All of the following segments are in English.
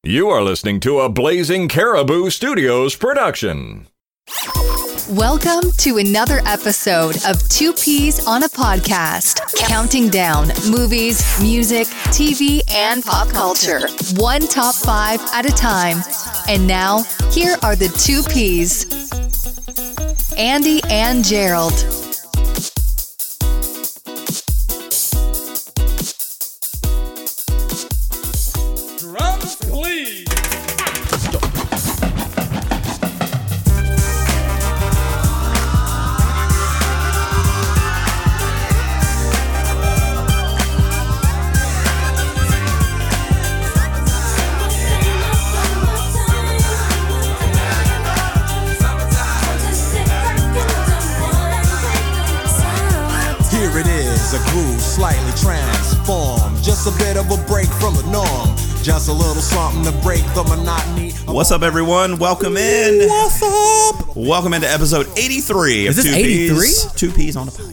You are listening to a Blazing Caribou Studios production. Welcome to another episode of Two Peas on a Podcast, counting down movies, music, TV, and pop culture, one top 5 at a time. And now, here are the Two Peas, Andy and Gerald. Drums, please. Here it is, a groove slightly transformed. Just a bit of a break from the norm. Just a little something to break the monotony. What's up, everyone? Welcome in. What's up? Welcome into episode 83 of Is this 83? Two Peas on a Podcast.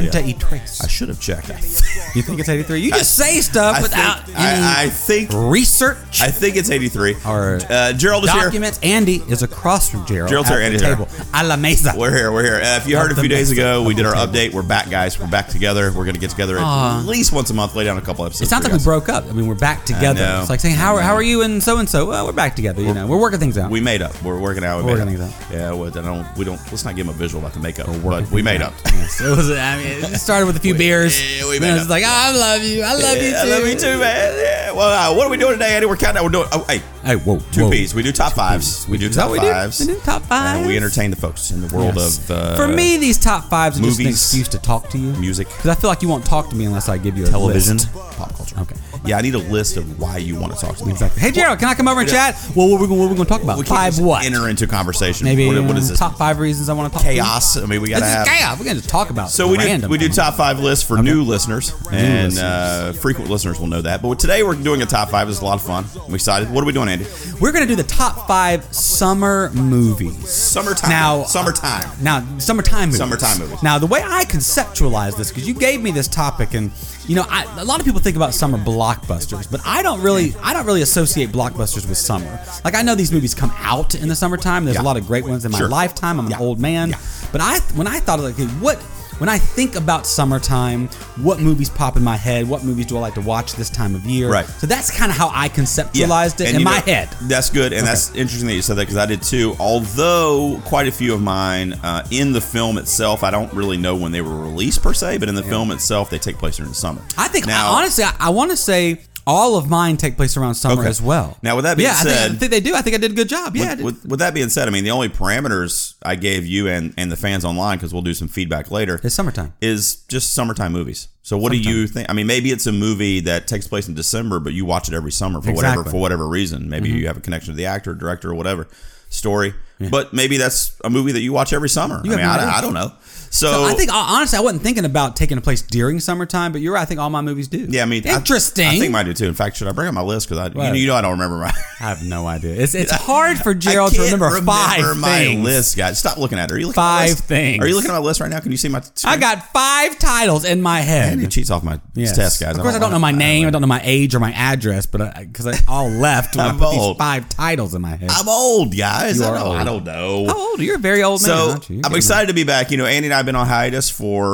I should have checked. You think it's 83? You just say stuff without I think research I think it's 83. or Gerald is here. documents. Andy is across from Gerald. Gerald's at here, the Andy's here. table. A la mesa. We're here. If you heard a the few days mess ago, of we did our the update. We're back, guys. We're back together. We're going to get together at least once a month, lay down a couple episodes. It sounds for like you we guys. broke up. I mean, we're back together. know. It's like saying, how are you and so and so? Well, we're back together. You know, we're working things out. We made up. We're working out. We're working things out. Yeah, well, we don't. Let's not give them a visual about the makeup. But we made up. Yes, it was. I mean, it started with a few beers. Yeah, we And made it was up. like, I love you. I love you too. I love you too, man. Yeah. Well, what are we doing today, Andy? We're counting. We're doing. Oh, hey, Hey, whoa, Two Peas. We do top fives. We do Is that top what we do? fives. We do top fives. And we entertain the folks in the world Yes. of For me, these top fives are just an movies, excuse to talk to you. music, Because I feel like you won't talk to me unless I give you a television, list. pop culture. Okay. Yeah, I need a list of why you want to talk to me. Exactly. Hey, Gerald, can I come over and chat? Well, what are we going to talk about? We can't Five just what? enter into conversation. Maybe what is this? top 5 reasons I want to talk Chaos. I mean, we to gotta you. have. This is chaos. We're going to talk about So we random do things. top 5 lists for new listeners, and frequent listeners will know that. But today we're doing a top 5. It's a lot of fun. I'm excited. What are we doing, Andy? We're going to do the top 5 summer movies. Summertime. Now, Summertime. Summertime movies. Summertime movies. Now, the way I conceptualize this, because you gave me this topic, and you know, a lot of people think about summer blockbusters, but I don't really associate blockbusters with summer. Like, I know these movies come out in the summertime. There's a lot of great ones in my lifetime. I'm an old man, but when I thought of like, when I think about summertime, what movies pop in my head? What movies do I like to watch this time of year? Right. So that's kind of how I conceptualized it And in you my know, head. That's good, and that's interesting that you said that because I did too. Although quite a few of mine in the film itself, I don't really know when they were released per se, but in the film itself, they take place during the summer. I think, Now- honestly, I want to say all of mine take place around summer as well. Now, with that being said, I think they do. I think I did a good job. Yeah, I did. with that being said, I mean, the only parameters I gave you and the fans online, because we'll do some feedback later, It's summertime. is just summertime movies. So what do you think? I mean, maybe it's a movie that takes place in December, but you watch it every summer for whatever reason. Maybe you have a connection to the actor, director, or whatever story. But maybe that's a movie that you watch every summer. I don't know. So I think, honestly, I wasn't thinking about taking a place during summertime, but you're right. I think all my movies do. yeah, I mean, interesting. I think mine do too. In fact, should I bring up my list? Because you know I don't remember my. I have no idea. It's hard for Gerald to remember five my things. list, guys. Stop looking at it. Are you looking Five at my list? things. Are you looking at my list right now? Can you see my screen? I got 5 titles in my head. Andy cheats off my Yes. test, guys. Of course, I don't know my name. I don't know my age or my address, but because I all left when I I'm put these old. 5 titles in my head. I'm old, guys. You are I old. don't know. How old are you? You're a very old man, So aren't you? You're I'm getting excited to be back. You know, Andy and I have been on hiatus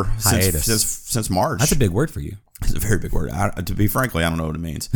since March. That's a big word for you. It's a very big word. To be frankly, I don't know what it means.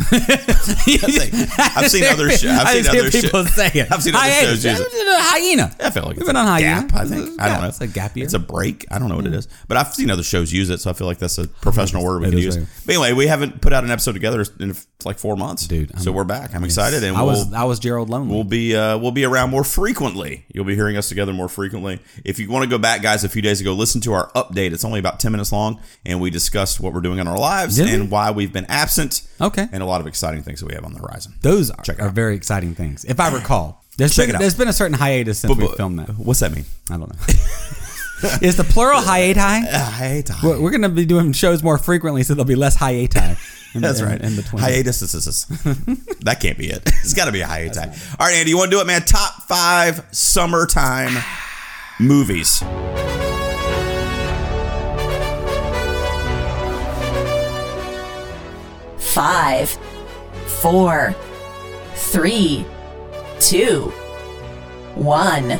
I've seen other shows. I just hear people say it. I've seen other shows use it. Hyena. I feel like We've it's been a on hyena. gap. I think. I don't know. It's a gap year. It's a break. I don't know what it is, but I've seen other shows use it, so I feel like that's a professional word we It can is use. very- But anyway, we haven't put out an episode together in like 4 months, Dude, So we're back. I'm excited, and I was Gerald Lonely. we'll be around more frequently. You'll be hearing us together more frequently. If you want to go back, guys, a few days ago, listen to our update. It's only about 10 minutes long, and we discussed what we're doing in our lives Did we? and why we've been absent. Okay. And a lot of exciting things that we have on the horizon. Those Check it are out. very exciting things. If I recall, there's Check it out. been a certain hiatus since we filmed that. What's that mean? I don't know. Is the plural hiati? Hiatus. We're going to be doing shows more frequently, so there'll be less hiati. That's right. In between. Hiatus. That can't be it. It's got to be a hiatus. All right, Andy, you want to do it, man? Top 5 summertime movies. 5, 4, 3, 2, 1.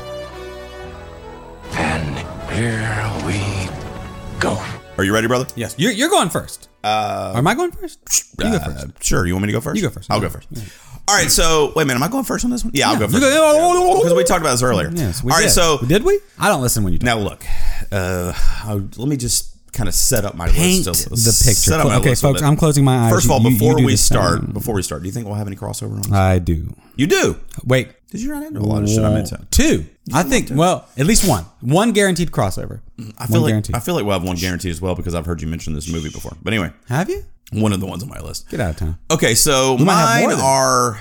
And here we go. Are you ready, brother? Yes. You're going first. Or am I going first? You go first. Sure. You want me to go first? You go first. I'll go first. All right. So, wait a minute. Am I going first on this one? Yeah, I'll go first. Because we talked about this earlier. Yes, we All did. right. So, did we? I don't listen when you do. now look. Let me just kind of set up my Paint list. the picture. Set up my Okay, list a folks, bit. I'm closing my eyes. First of all, You before do we this start, thing. do you think we'll have any crossover on this? I do. You do? Wait. Did you run into a lot of shit I meant to? 2. I think, well, at least one. One guaranteed crossover. I feel like we'll have one guaranteed as well because I've heard you mention this movie before. But anyway. Have you? One of the ones on my list. Get out of town. Okay, so might have mine more then. are,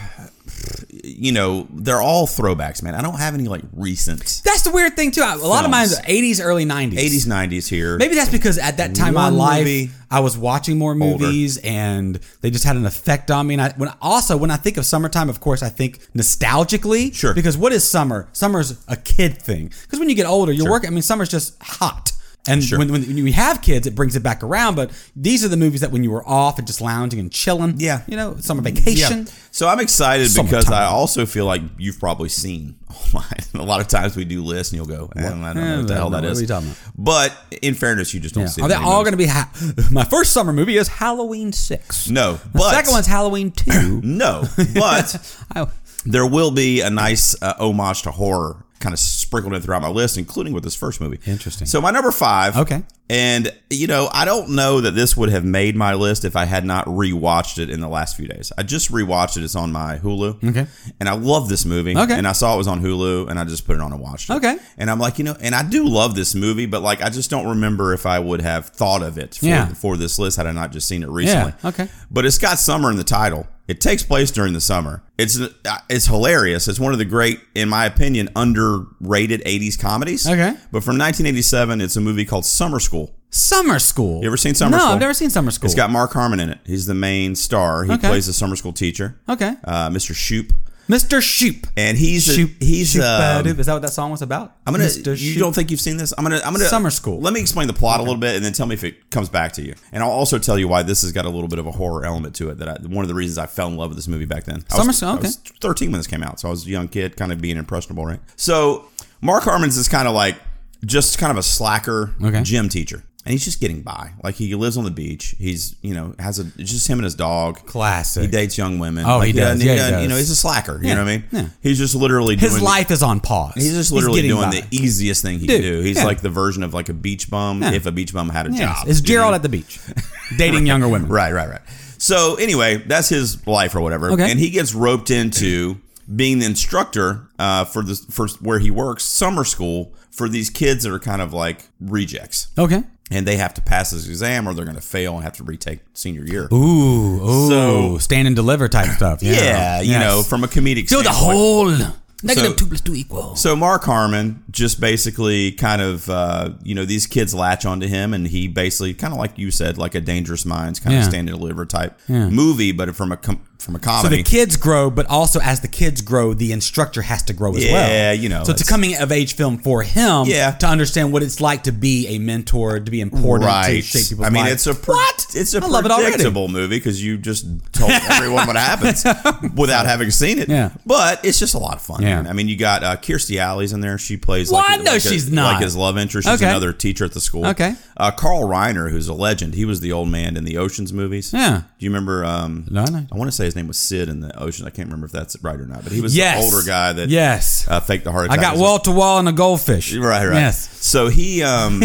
they're all throwbacks, man. I don't have any like recent That's the weird thing, too. A lot of mine is 80s, early 90s. 80s, 90s here. Maybe that's because at that time in my One life, movie. I was watching more movies and they just had an effect on me. And when I think of summertime, of course, I think nostalgically. Sure. Because what is summer? Summer's a kid thing. Because when you get older, you're working. I mean, summer's just hot. And Sure. when you have kids, it brings it back around. But these are the movies that when you were off and just lounging and chilling. Yeah. Summer vacation. Yeah. So I'm excited because Summertime. I also feel like you've probably seen all mine. A lot of times we do lists and you'll go, I don't know what the hell that What is. are you talking about? But in fairness, you just don't see Are it they in all many going to be... My first summer movie is Halloween 6. No, The but second one's Halloween 2. no, but I- there will be a nice homage to horror kind of sprinkled in throughout my list, including with this first movie. Interesting. So my number 5. Okay. And, I don't know that this would have made my list if I had not rewatched it in the last few days. I just rewatched it. It's on my Hulu. Okay. And I love this movie. Okay. And I saw it was on Hulu, and I just put it on and watched it. Okay. And I'm like, and I do love this movie, but like, I just don't remember if I would have thought of it for this list had I not just seen it recently. Yeah. Okay. But it's got summer in the title. It takes place during the summer. It's hilarious. It's one of the great, in my opinion, underrated 80s comedies. Okay. But from 1987, it's a movie called Summer School. Summer School. You ever seen Summer School? No, I've never seen Summer School. It's got Mark Harmon in it. He's the main star. He plays a summer school teacher. Okay. Mr. Shoop. Mr. Shoop. And he's Shoop. is that what that song was about? I'm gonna. Mr. You Shoop. don't think you've seen this? I'm gonna. Summer School. Let me explain the plot a little bit, and then tell me if it comes back to you. And I'll also tell you why this has got a little bit of a horror element to it. One of the reasons I fell in love with this movie back then. I was 13 when this came out, so I was a young kid, kind of being impressionable, right? So Mark Harmon's is kind of like just kind of a slacker gym teacher. And he's just getting by. Like, he lives on the beach. He's, it's just him and his dog. Classic. He dates young women. Oh, he does. Yeah, he does. He's a slacker. You know what I mean? Yeah. He's just literally doing... His life is on pause. He's just literally doing by. the easiest thing he can do. He's like the version of like a beach bum if a beach bum had a job. It's Gerald at the beach. Dating younger women. Right. So, anyway, that's his life or whatever. Okay. And he gets roped into being the instructor for where he works, summer school, for these kids that are kind of like rejects. Okay. And they have to pass this exam or they're going to fail and have to retake senior year. Ooh. So- stand and deliver type stuff. Yeah, from a comedic Fill the standpoint. hole. Negative 2 + 2 equals. So Mark Harmon just basically kind of, these kids latch onto him, and he basically, kind of like you said, like a Dangerous Minds kind of stand and deliver type movie, but from a comedy. So the kids grow, but also as the kids grow, the instructor has to grow as well. Yeah, So it's a coming of age film for him to understand what it's like to be a mentor, to be important, to shape people's lives. I mean, it's a predictable movie because you just told everyone what happens without having seen it. Yeah. But it's just a lot of fun. Yeah. Man. I mean, you got Kirstie Alley's in there. She plays she's not. like his love interest. She's another teacher at the school. Okay. Carl Reiner, who's a legend. He was the old man in the Ocean's movies. Yeah. Do you remember? No. I want to say his name was Sid in the Ocean. I can't remember if that's right or not. But he was the older guy that faked the heart attack. I got wall to wall and a goldfish. Right. Yes. So he's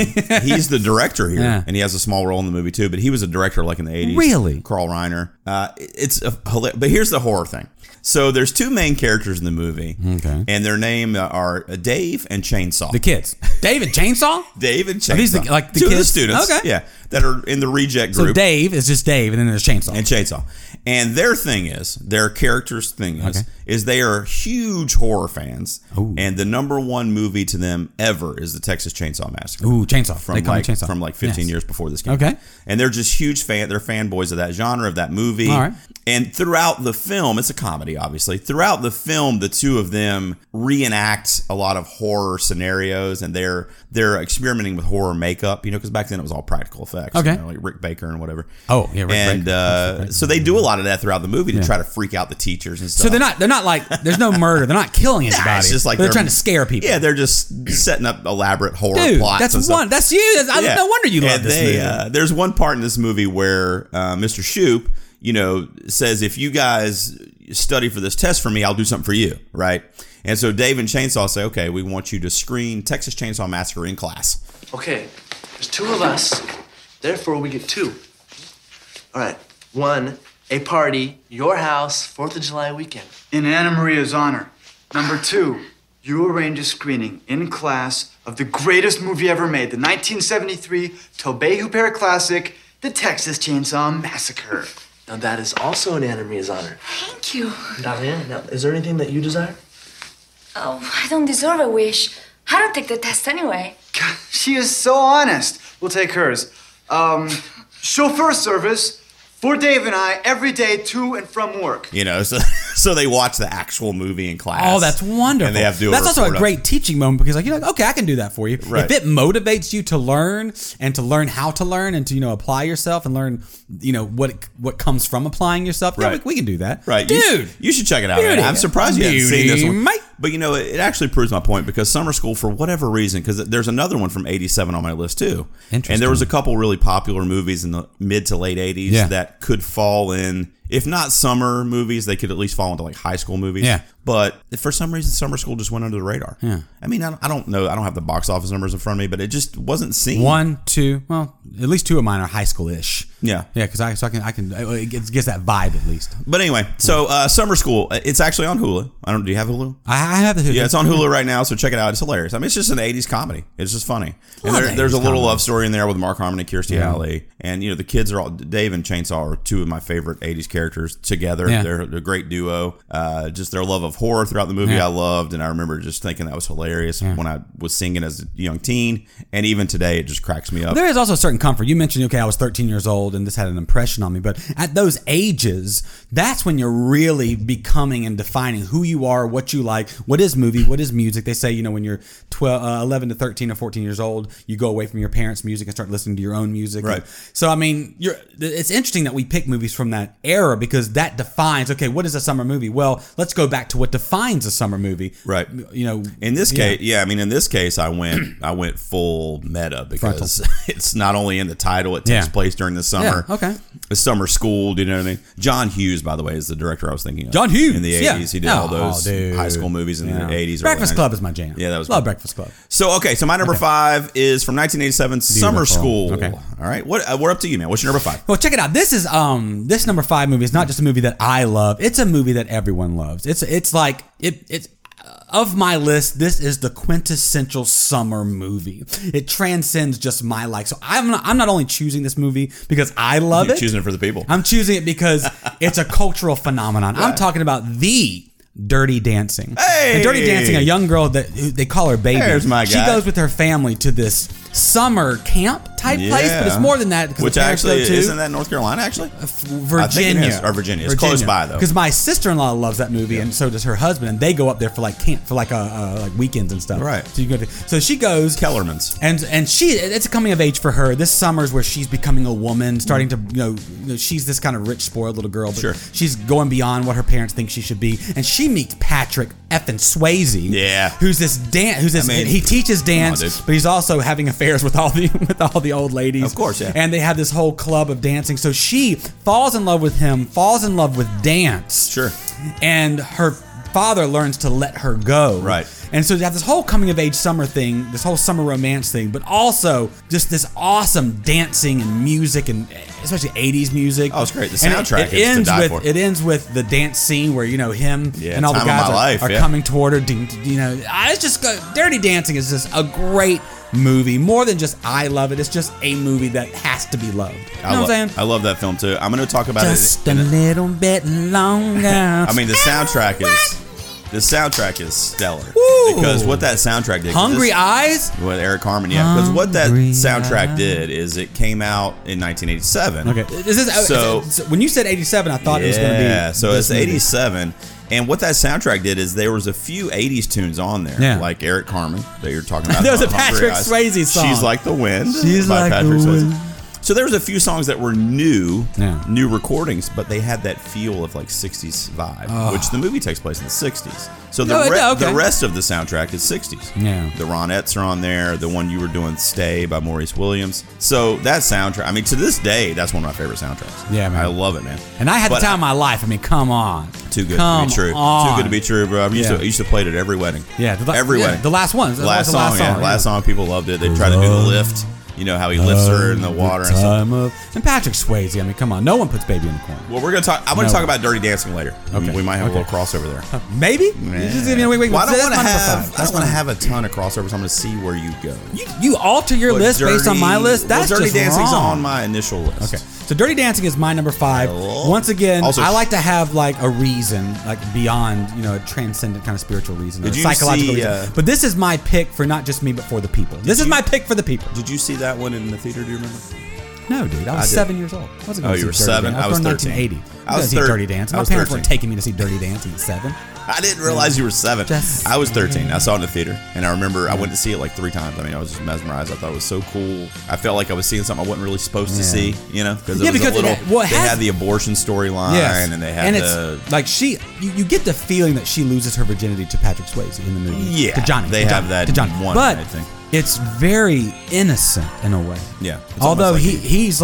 the director here, Yeah. and he has a small role in the movie too. But he was a director like in the 80s. Really? Carl Reiner. But here's the horror thing. So there's two main characters in the movie, and their name are Dave and Chainsaw. The kids. Dave and Chainsaw? Dave and Chainsaw. Are these the two kids? of the students. Okay. Yeah, that are in the reject group. So Dave is just Dave, and then there's Chainsaw. And Chainsaw. And their character's thing is they are huge horror fans. Ooh. And the number one movie to them ever is the Texas Chainsaw Massacre. Ooh, Chainsaw. From They call like me Chainsaw. from like 15 years before this came Okay. out. And they're just huge they're fanboys of that genre, of that movie. All right. And throughout the film, it's a comedy, obviously. Throughout the film, the two of them reenact a lot of horror scenarios, and they're experimenting with horror makeup, because back then it was all practical effects. effects. Okay. Like Rick Baker and whatever. Oh, yeah, Rick Baker. So they do a lot of that throughout the movie to try to freak out the teachers and stuff. So they're not like, there's no murder. They're not killing anybody. It's just like they're trying to scare people. Yeah, they're just setting up elaborate horror Dude, plots. that's you. No wonder you love this movie. There's one part in this movie where Mr. Shoop, says, if you guys study for this test for me, I'll do something for you, right? And so Dave and Chainsaw say, okay, we want you to screen Texas Chainsaw Massacre in class. Okay, there's 2 of us, therefore we get 2. All right, 1, a party, your house, 4th of July weekend. In Anna Maria's honor. Number 2, you arrange a screening in class of the greatest movie ever made, the 1973 Tobey Hooper classic, The Texas Chainsaw Massacre. Now that is also in Anna Maria's honor. Thank you. Diane, now, is there anything that you desire? Oh, I don't deserve a wish. I don't take the test anyway. God, she is so honest. We'll take hers. Chauffeur service for Dave and I every day to and from work. So they watch the actual movie in class. Oh, that's wonderful. And they have to do That's also a great teaching moment because you're like, okay, I can do that for you. Right. If it motivates you to learn and to learn how to learn and to apply yourself and learn what comes from applying yourself, right. Yeah, we can do that. Right. Dude. You should check it out. Man. I'm surprised you haven't seen this one. Mate. But it actually proves my point because Summer School, for whatever reason, because there's another one from 87 on my list too. Interesting. And there was a couple really popular movies in the mid to late 80s that could fall in, if not summer movies, they could at least fall into like high school movies. Yeah. But for some reason, Summer School just went under the radar. Yeah. I mean, I don't know. I don't have the box office numbers in front of me, but it just wasn't seen. 1, 2, well, at least 2 of mine are high school-ish. Yeah. Yeah, because I can it gets that vibe at least. But anyway, so Summer School, it's actually on Hulu. Do you have Hulu? I have the Hulu. Yeah, it's on Hulu right now, so check it out. It's hilarious. I mean, it's just an 80s comedy. It's just funny. And there's a little love story in there with Mark Harmon and Kirstie Alley. And, the kids are all, Dave and Chainsaw are 2 of my favorite 80s characters together. Yeah. They're a great duo. Just their love of horror throughout the movie I loved. And I remember just thinking that was hilarious when I was singing as a young teen. And even today, it just cracks me up. There is also a certain comfort. You mentioned, I was 13 years old and this had an impression on me. But at those ages, that's when you're really becoming and defining who you are, what you like, what is movie, what is music. They say, when you're 11 to 13 or 14 years old, you go away from your parents' music and start listening to your own music. Right. So, I mean, it's interesting that we pick movies from that era because that defines, okay, what is a summer movie? Well, let's go back to what defines a summer movie. Right. In this case, in this case, I went full meta because it's not only in the title, it takes place during the summer. Yeah, okay. The summer school, do you know what I mean? John Hughes, by the way, is the director I was thinking of. John Hughes. In the 80s. He did all those high school movies in the 80s. Breakfast Club is my jam. Yeah, that was Love Breakfast Club. So, so my number 5 is from 1987, Summer School. Okay. All right. We're up to you, man. What's your number 5? Well, check it out. This is this number 5 movie is not just a movie that I love. It's a movie that everyone loves. It's like it's of my list, this is the quintessential summer movie. It transcends just my like. So I'm not only choosing this movie because I love it. Choosing it for the people. I'm choosing it because it's a cultural phenomenon. Right. I'm talking about the Dirty Dancing. Hey! And Dirty Dancing, a young girl that they call her Baby. There's my guy. She goes with her family to this summer camp type place, but it's more than that. Which actually isn't that North Carolina? Actually, Virginia or Virginia. It's close by though. Because my sister-in-law loves that movie, and so does her husband, and they go up there for like camp for like weekends and stuff. Right. So she goes Kellerman's, and it's a coming of age for her. This summer's where she's becoming a woman, starting to she's this kind of rich, spoiled little girl, but she's going beyond what her parents think she should be, and she meets Patrick effing Swayze. Yeah. Who's this he teaches dance, but he's also having affairs with all the old ladies. Of course, yeah. And they have this whole club of dancing. So she falls in love with him, falls in love with dance. Sure. And her father learns to let her go. Right. And so you have this whole coming of age summer thing, this whole summer romance thing, but also just this awesome dancing and music, and especially 80s music. Oh, it's great. The soundtrack is to die for. It ends with the dance scene where him and all the guys are coming toward her. It's just Dirty Dancing is just a great movie. More than just I love it. It's just a movie that has to be loved. You know what I'm saying? I love that film too. I'm going to talk about just a little bit longer. I mean, the soundtrack is stellar. Woo! Because what that soundtrack did, Hungry Eyes with Eric Carmen, because what that soundtrack did is it came out in 1987. Okay, so when you said 87, I thought it was going to be so it's 87. And what that soundtrack did is there was a few 80s tunes on there, like Eric Carmen that you're talking about. There was a Patrick Swayze song. She's Like the Wind. She's by like Patrick Swayze. So there was a few songs that were new recordings, but they had that feel of like 60s vibe, which the movie takes place in the 60s. So the rest of the soundtrack is 60s. Yeah. The Ronettes are on there. The one you were doing, Stay by Maurice Williams. So that soundtrack, I mean, to this day, that's one of my favorite soundtracks. Yeah, man. I love it, man. And I had the time of my life. I mean, come on. Too good to be true. Too good to be true, bro. I used to play it at every wedding. Yeah. Every wedding. The last one. The last song. Last song, people loved it. They tried to do the lift. You know how he lifts her in the water and stuff. And Patrick Swayze. I mean, come on. No one puts Baby in the corner. Well, we're gonna talk. I'm gonna talk about Dirty Dancing later. Okay. We might have a little crossover there. Maybe. Well, I don't want to have a ton of crossovers. I'm gonna see where you go. You alter your list based on my list. That's Dirty just Dancing's wrong. on my initial list. Okay. So Dirty Dancing is my number 5. Once again, also, I like to have like a reason, like beyond, a transcendent kind of spiritual reason, did you psychological see, reason. But this is my pick for not just me, but for the people. This is my pick for the people. Did you see that one in the theater? Do you remember? No, dude. I was 7 years old. I wasn't going to see you were Dirty 7. Dancing. I was 13. 1980. I was see Dirty Dancing. My parents weren't taking me to see Dirty Dancing at 7. I didn't realize you were 7. I was 13. I saw it in the theater, and I remember I went to see it like 3 times. I mean, I was just mesmerized. I thought it was so cool. I felt like I was seeing something I wasn't really supposed to see, because it was a little. They had the abortion storyline, and they had it's like you get the feeling that she loses her virginity to Patrick Swayze in the movie. Yeah, to Johnny. They have that one, but I think. It's very innocent in a way. Yeah. Although like he's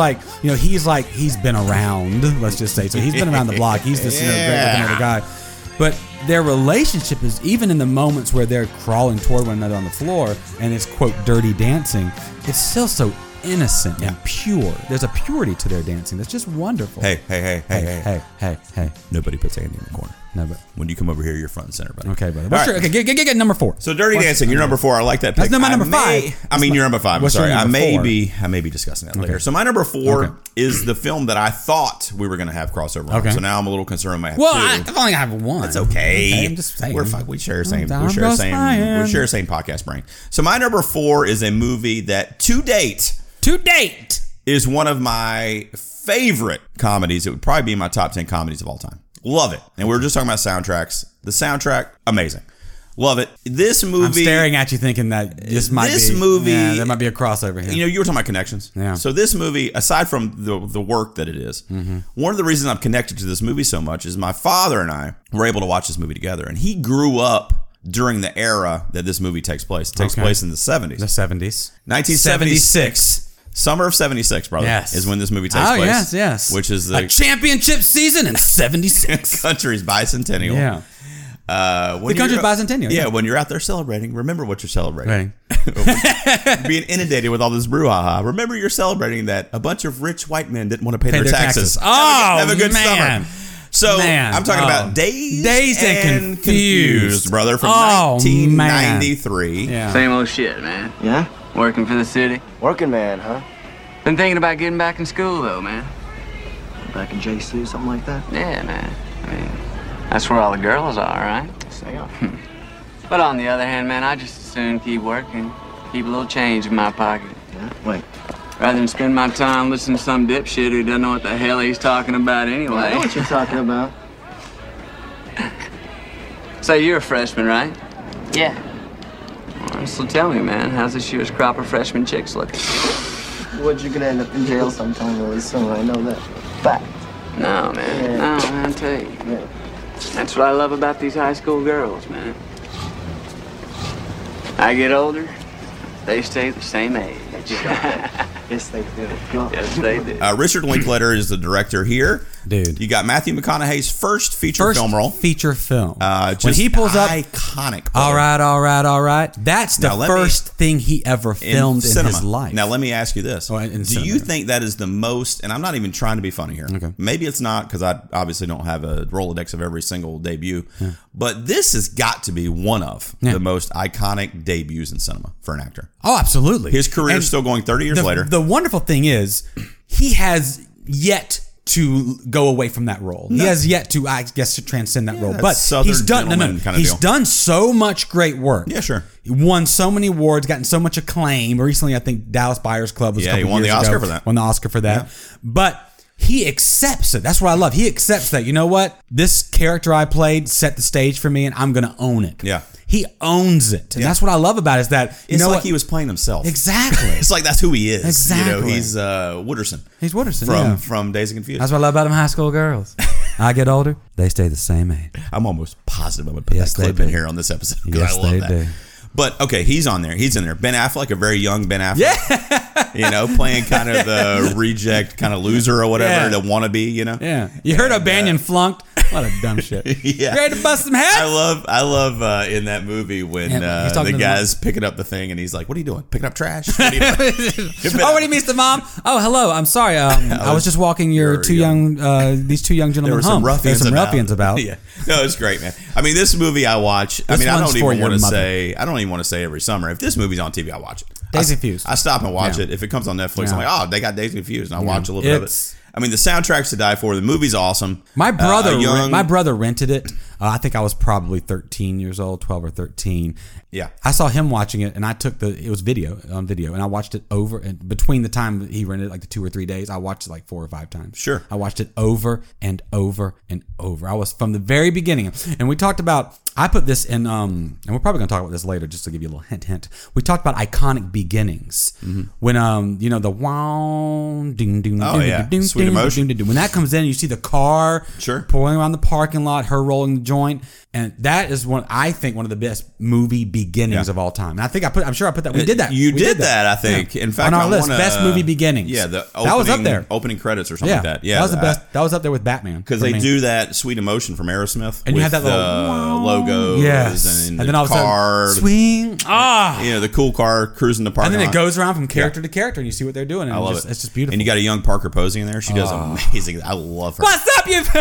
been around, let's just say. So he's been around the block. He's this great looking other guy. But their relationship is, even in the moments where they're crawling toward one another on the floor and it's, quote, dirty dancing, it's still so innocent and pure. There's a purity to their dancing that's just wonderful. Hey. Nobody puts Andy in the corner. No, but when you come over here, you're front and center, buddy. Okay, brother. Okay, get number 4. So Dirty Dancing, you're number 4. I like that pick. That's my number 5. I mean, you're number 5. I'm sorry. I may be discussing that later. Okay. So my number 4 is the film that I thought we were going to have crossover on. So now I'm a little concerned. I have 2. I only have 1. It's okay. I'm just saying. We share same podcast brain. So my number 4 is a movie that to date is one of my favorite comedies. It would probably be in my top 10 comedies of all time. Love it. And we were just talking about soundtracks. The soundtrack, amazing. Love it. This movie. I'm staring at you thinking that there might be a crossover here. You were talking about connections. Yeah. So this movie, aside from the work that it is, one of the reasons I'm connected to this movie so much is my father and I were able to watch this movie together. And he grew up during the era that this movie takes place. It takes place in the 70s. The 70s. 1976. Summer of 76, brother, is when this movie takes place. Yes. Which is a championship season in 76. Country's bicentennial. Yeah. The country's bicentennial. Yeah, when you're out there celebrating, remember what you're celebrating. Being inundated with all this brouhaha. Remember you're celebrating that a bunch of rich white men didn't want to pay their taxes. Have a good summer. So I'm talking about Dazed and Confused, brother, from 1993. Yeah. Same old shit, man. Yeah? Working for the city. Working man, huh? Been thinking about getting back in school, though, man. Back in JC, something like that? Yeah, man. I mean, that's where all the girls are, right? Say on. But on the other hand, man, I just as soon keep working, keep a little change in my pocket. Yeah? Wait. Rather than spend my time listening to some dipshit who doesn't know what the hell he's talking about anyway. I know what you're talking about. Say, you're a freshman, right? Yeah. Well, so tell me, man, how's this year's crop of freshman chicks looking? What, you're gonna end up in jail sometime really soon, I know that. Fact. No, man. No, man, I tell you. Yeah. That's what I love about these high school girls, man. I get older, they stay the same age. Yes, they do. Yes, they do. Richard Linklater is the director here. Dude. You got Matthew McConaughey's first feature film role. Feature film. When he pulls up. Iconic. All right. That's the first thing he ever filmed in his life. Now, let me ask you this. Do you think that is the most, and I'm not even trying to be funny here. Okay. Maybe it's not, because I obviously don't have a Rolodex of every single debut. Yeah. But this has got to be one of the most iconic debuts in cinema for an actor. Oh, absolutely. His career is still going 30 years later. The wonderful thing is, he has yet to go away from that role. No. He has yet to, I guess, to transcend that role. But he's done so much great work. Yeah, sure. He won so many awards, gotten so much acclaim. Recently, I think Dallas Buyers Club was a couple won years the Oscar ago. for that. Won the Oscar for that. Yeah. But he accepts it. That's what I love. He accepts that, you know what? This character I played set the stage for me, and I'm going to own it. Yeah. he owns it, and that's what I love about it, is that it's like he was playing himself. Exactly. It's like that's who he is. Exactly. You know, he's Wooderson. He's Wooderson from Dazed and Confused. That's what I love about them high school girls. I get older, they stay the same age. I'm almost positive I'm gonna put that clip in here on this episode. Yes, I love they that. do. But okay, he's on there. He's in there. Ben Affleck, a very young Ben Affleck. You know, playing kind of the reject, kind of loser or whatever, the wannabe. You know. Yeah. You heard O'Banion flunked. What a dumb shit. Yeah. Ready to bust some heads? I love in that movie when the guy's picking up the thing and he's like, "What are you doing? Picking up trash?" What are you doing? When he meets the mom. Oh, hello. I'm sorry. I was just walking these two young gentlemen there were home. There's some ruffians about. Yeah. No, it's great, man. I mean, this movie I watch. I don't even want to say every summer. If this movie's on TV, I watch it. Dazed and Confused. I stop and watch it. If it comes on Netflix, I'm like, oh, they got Dazed and Confused, and I watch a little bit of it. I mean, the soundtrack's to die for. The movie's awesome. My brother rented it. I think I was probably 13 years old, 12 or 13. Yeah. I saw him watching it, and it was on video, and I watched it over, and between the time that he rented it, like the 2 or 3 days, I watched it like 4 or 5 times. Sure. I watched it over and over and over. I was from the very beginning. And we talked about, I put this in, and we're probably going to talk about this later, just to give you a little hint. We talked about iconic beginnings. Mm-hmm. When, the wow, ding, ding, oh, yeah. Sweet Emotion. When that comes in, you see the car pulling around the parking lot, her rolling the joint. And that is one of the best movie beginnings of all time. And I'm sure I put that. We did that. You did that, I think. Yeah. In fact, on our list, best movie beginnings. Yeah, that was up there. Opening credits or something like that. Yeah, that was the best. That was up there with Batman. Because they do that Sweet Emotion from Aerosmith. And you have that little logos. Yes. And then all of a sudden, swing. The cool car cruising the parking lot. And then it goes around from character to character, and you see what they're doing. And I love it. It's just beautiful. And you got a young Parker Posey in there. She does amazing. I love her. What's up, you?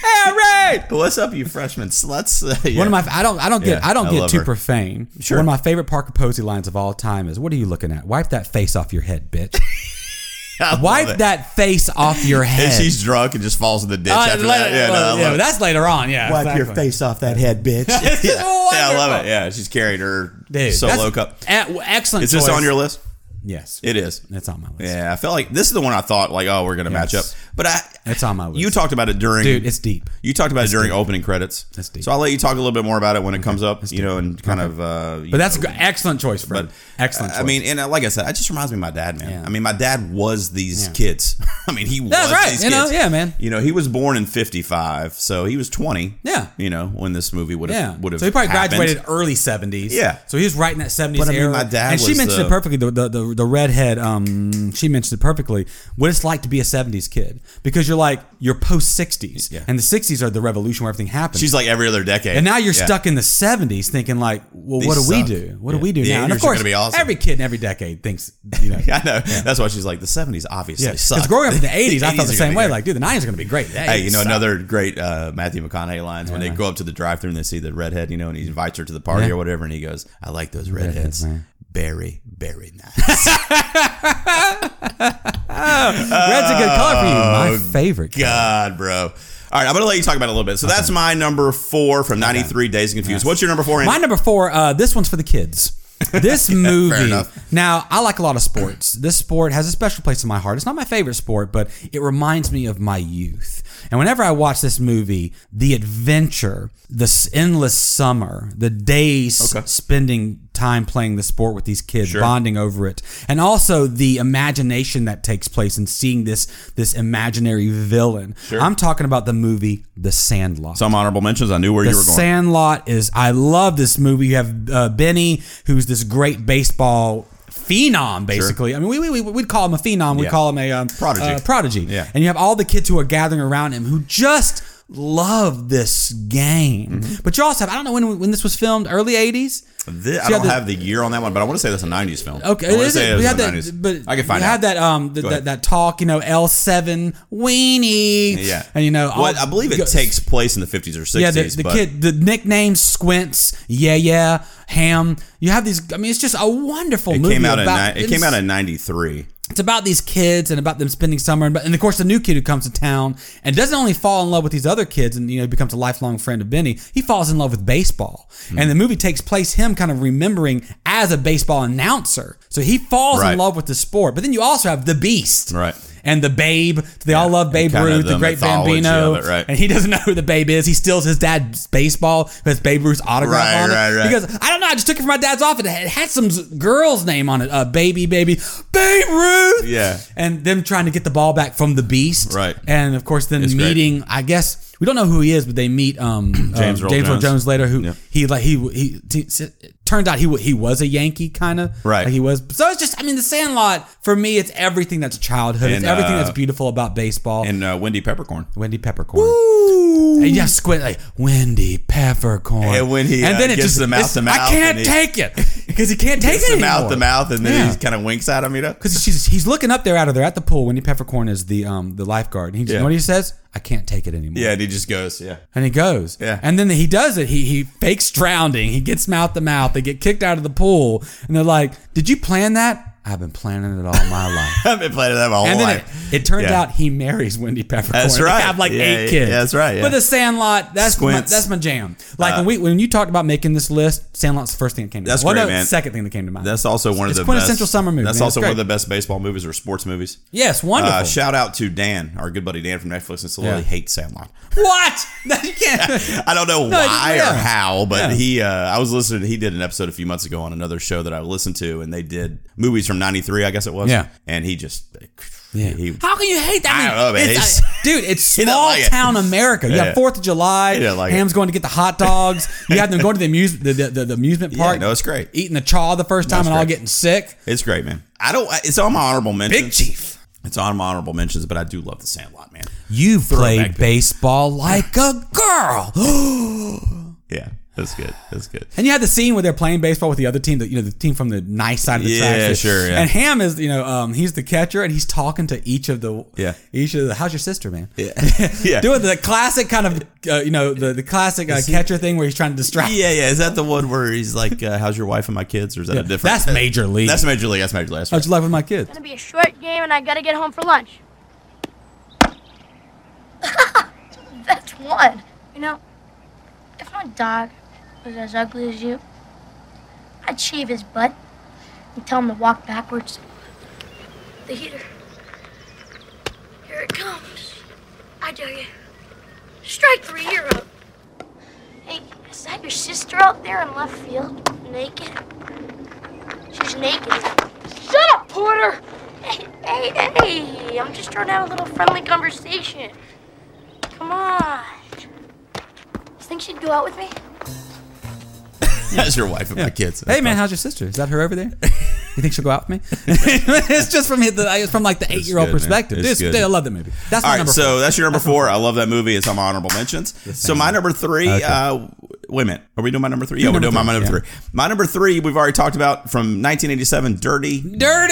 Harry! What's up, you freshmen sluts? One of my. I don't get too her. profane. Sure. One of my favorite Parker Posey lines of all time is, "What are you looking at? Wipe that face off your head, bitch." Wipe that face off your head. And she's drunk and just falls in the ditch after that. That's later on. Yeah, wipe your face off that head, bitch. I love it. Yeah, she's carried her solo cup. Excellent. Is this on your list? Yes, it is. It's on my list. Yeah, I felt like this is the one I thought like, oh, we're gonna match up, but it's on my list. You talked about it during, dude. It's deep. You talked about it during opening credits. It's deep. So I'll let you talk a little bit more about it when it comes up. And kind of. But that's an excellent choice, Fred. Excellent choice. I mean, and like I said, it just reminds me of my dad, man. Yeah. I mean, my dad was these kids. I mean, he was these kids. Yeah, man. He was born in '55, so he was 20. Yeah. When this movie would have. So he probably graduated early '70s. Yeah. So he was right in that '70s era. I mean, my dad. And she mentioned it perfectly. The redhead. She mentioned it perfectly. What it's like to be a '70s kid, because you're post '60s, and the '60s are the revolution where everything happens. She's like every other decade, and now you're stuck in the '70s, thinking like, well, what do we do? What do we do now? And of course, every kid in every decade thinks, I know. Yeah. That's why she's like, the '70s obviously suck. Because growing up in the '80s, I felt the same way. Like, dude, the '90s are going to be great. Hey, another great Matthew McConaughey lines when they go up to the drive-thru and they see the redhead, and he invites her to the party or whatever, and he goes, "I like those redheads." Very, very nice. Red's a good color for you. My favorite color. God, bro. All right, I'm going to let you talk about it a little bit. So that's my number 4 from 93, Dazed and Confused. Yes. What's your number 4, Andy? My number 4, this one's for the kids. This movie. Now, I like a lot of sports. This sport has a special place in my heart. It's not my favorite sport, but it reminds me of my youth. And whenever I watch this movie, the adventure, the endless summer, the days spending time playing the sport with these kids, bonding over it, and also the imagination that takes place in seeing this imaginary villain. I'm talking about the movie The Sandlot. Some honorable mentions. I knew where you were going. The Sandlot I love this movie. You have Benny, who's this great baseball phenom, basically. I mean, we'd call him a phenom. We'd call him a prodigy. Yeah. And you have all the kids who are gathering around him who just love this game. Mm-hmm. But you also have, I don't know when this was filmed, early 80s? I don't have the year on that one, but I want to say that's a 90s film. Okay, I want to say it was the 90s. But I can find out. That talk, L7 weenie. Yeah. And I believe it takes place in the 50s or 60s. Yeah, the kid, the nickname Squints, yeah, Ham. You have these, I mean, it's just a wonderful movie. It came out in 93. It's about these kids and about them spending summer, and of course the new kid who comes to town and doesn't only fall in love with these other kids and becomes a lifelong friend of Benny. He falls in love with baseball, and the movie takes place him kind of remembering as a baseball announcer. So he falls in love with the sport. But then you also have the Beast, right? and the Babe. They all love Babe Ruth, the great Bambino. It, right. And he doesn't know who the Babe is. He steals his dad's baseball with Babe Ruth's autograph on it. Right. He goes, I don't know, I just took it from my dad's office. It had some girl's name on it. Baby, Babe Ruth. Yeah. And them trying to get the ball back from the Beast. Right. And of course, then meeting, I guess, we don't know who he is, but they meet James Earl Jones later. Who he turns out he was a Yankee kind of. Right. Like he was. So it's just, I mean, The Sandlot for me, it's everything that's childhood. It's everything that's beautiful about baseball. And Wendy Peppercorn. Woo! And you have Squid like Wendy Peppercorn. And when he and then it gets just the mouth to mouth, I can't take it because he can't take it anymore. Mouth to mouth, and then he kind of winks at him, Because he's looking up there out of there at the pool. Wendy Peppercorn is the lifeguard. And what he says? I can't take it anymore. Yeah, and he just goes, And he goes. Yeah. And then he does it. He fakes drowning. He gets mouth to mouth. They get kicked out of the pool. And they're like, did you plan that? I've been planning it all my life. I've been planning that my whole life. It turns out he marries Wendy Peppercorn. That's right. They have like 8 kids. That's right. Yeah. But The Sandlot, that's my jam. Like when you talked about making this list, Sandlot's the first thing that came to mind. That's great, man. Second thing that came to mind. That's also one of the quintessential summer movies. That's also one of the best baseball movies or sports movies. Yes, wonderful. Shout out to Dan, our good buddy Dan from Netflix. And Solely hates Sandlot. What? You can't. I don't know why or how, but I was listening. He did an episode a few months ago on another show that I listened to, and they did movies from '93, I guess it was. Yeah. And he just. How can you hate that? I don't know, man. It's small town America. You have 4th of July. Ham's going to get the hot dogs. You have them going to the amusement park. Yeah, no, it's great. Eating the chaw the first time and all getting sick. It's great, man. It's on my honorable mentions. Big Chief. It's on my honorable mentions, but I do love The Sandlot, man. You've played baseball like a girl. Yeah. That's good. That's good. And you had the scene where they're playing baseball with the other team, the team from the nice side of the track. Yeah, sure. Yeah. And Ham is, he's the catcher, and he's talking to each of the how's your sister, man? Yeah. Doing the classic kind of, the classic catcher thing where he's trying to distract. Yeah. Is that the one where he's like, how's your wife and my kids? Or is that a different? That's Major League. That's Major League. How's your life with my kids? It's going to be a short game, and I got to get home for lunch. That's one. If my dog was as ugly as you, I'd shave his butt and tell him to walk backwards. The heater. Here it comes. I dare you. Strike 3, you're up. Hey, is that your sister out there in left field? Naked? She's naked. Shut up, Porter! Hey, I'm just trying to have a little friendly conversation. Come on. You think she'd go out with me? That's your wife and my kids. Hey, man, how's your sister? Is that her over there? You think she'll go out with me? It's just from like the 8-year-old perspective. I love that movie. That's my number 4. So that's your number 4. I love that movie. It's on my honorable mentions. So my number 3, wait a minute. Are we doing my number 3? Yeah, we're doing my number 3. My number 3, we've already talked about from 1987, Dirty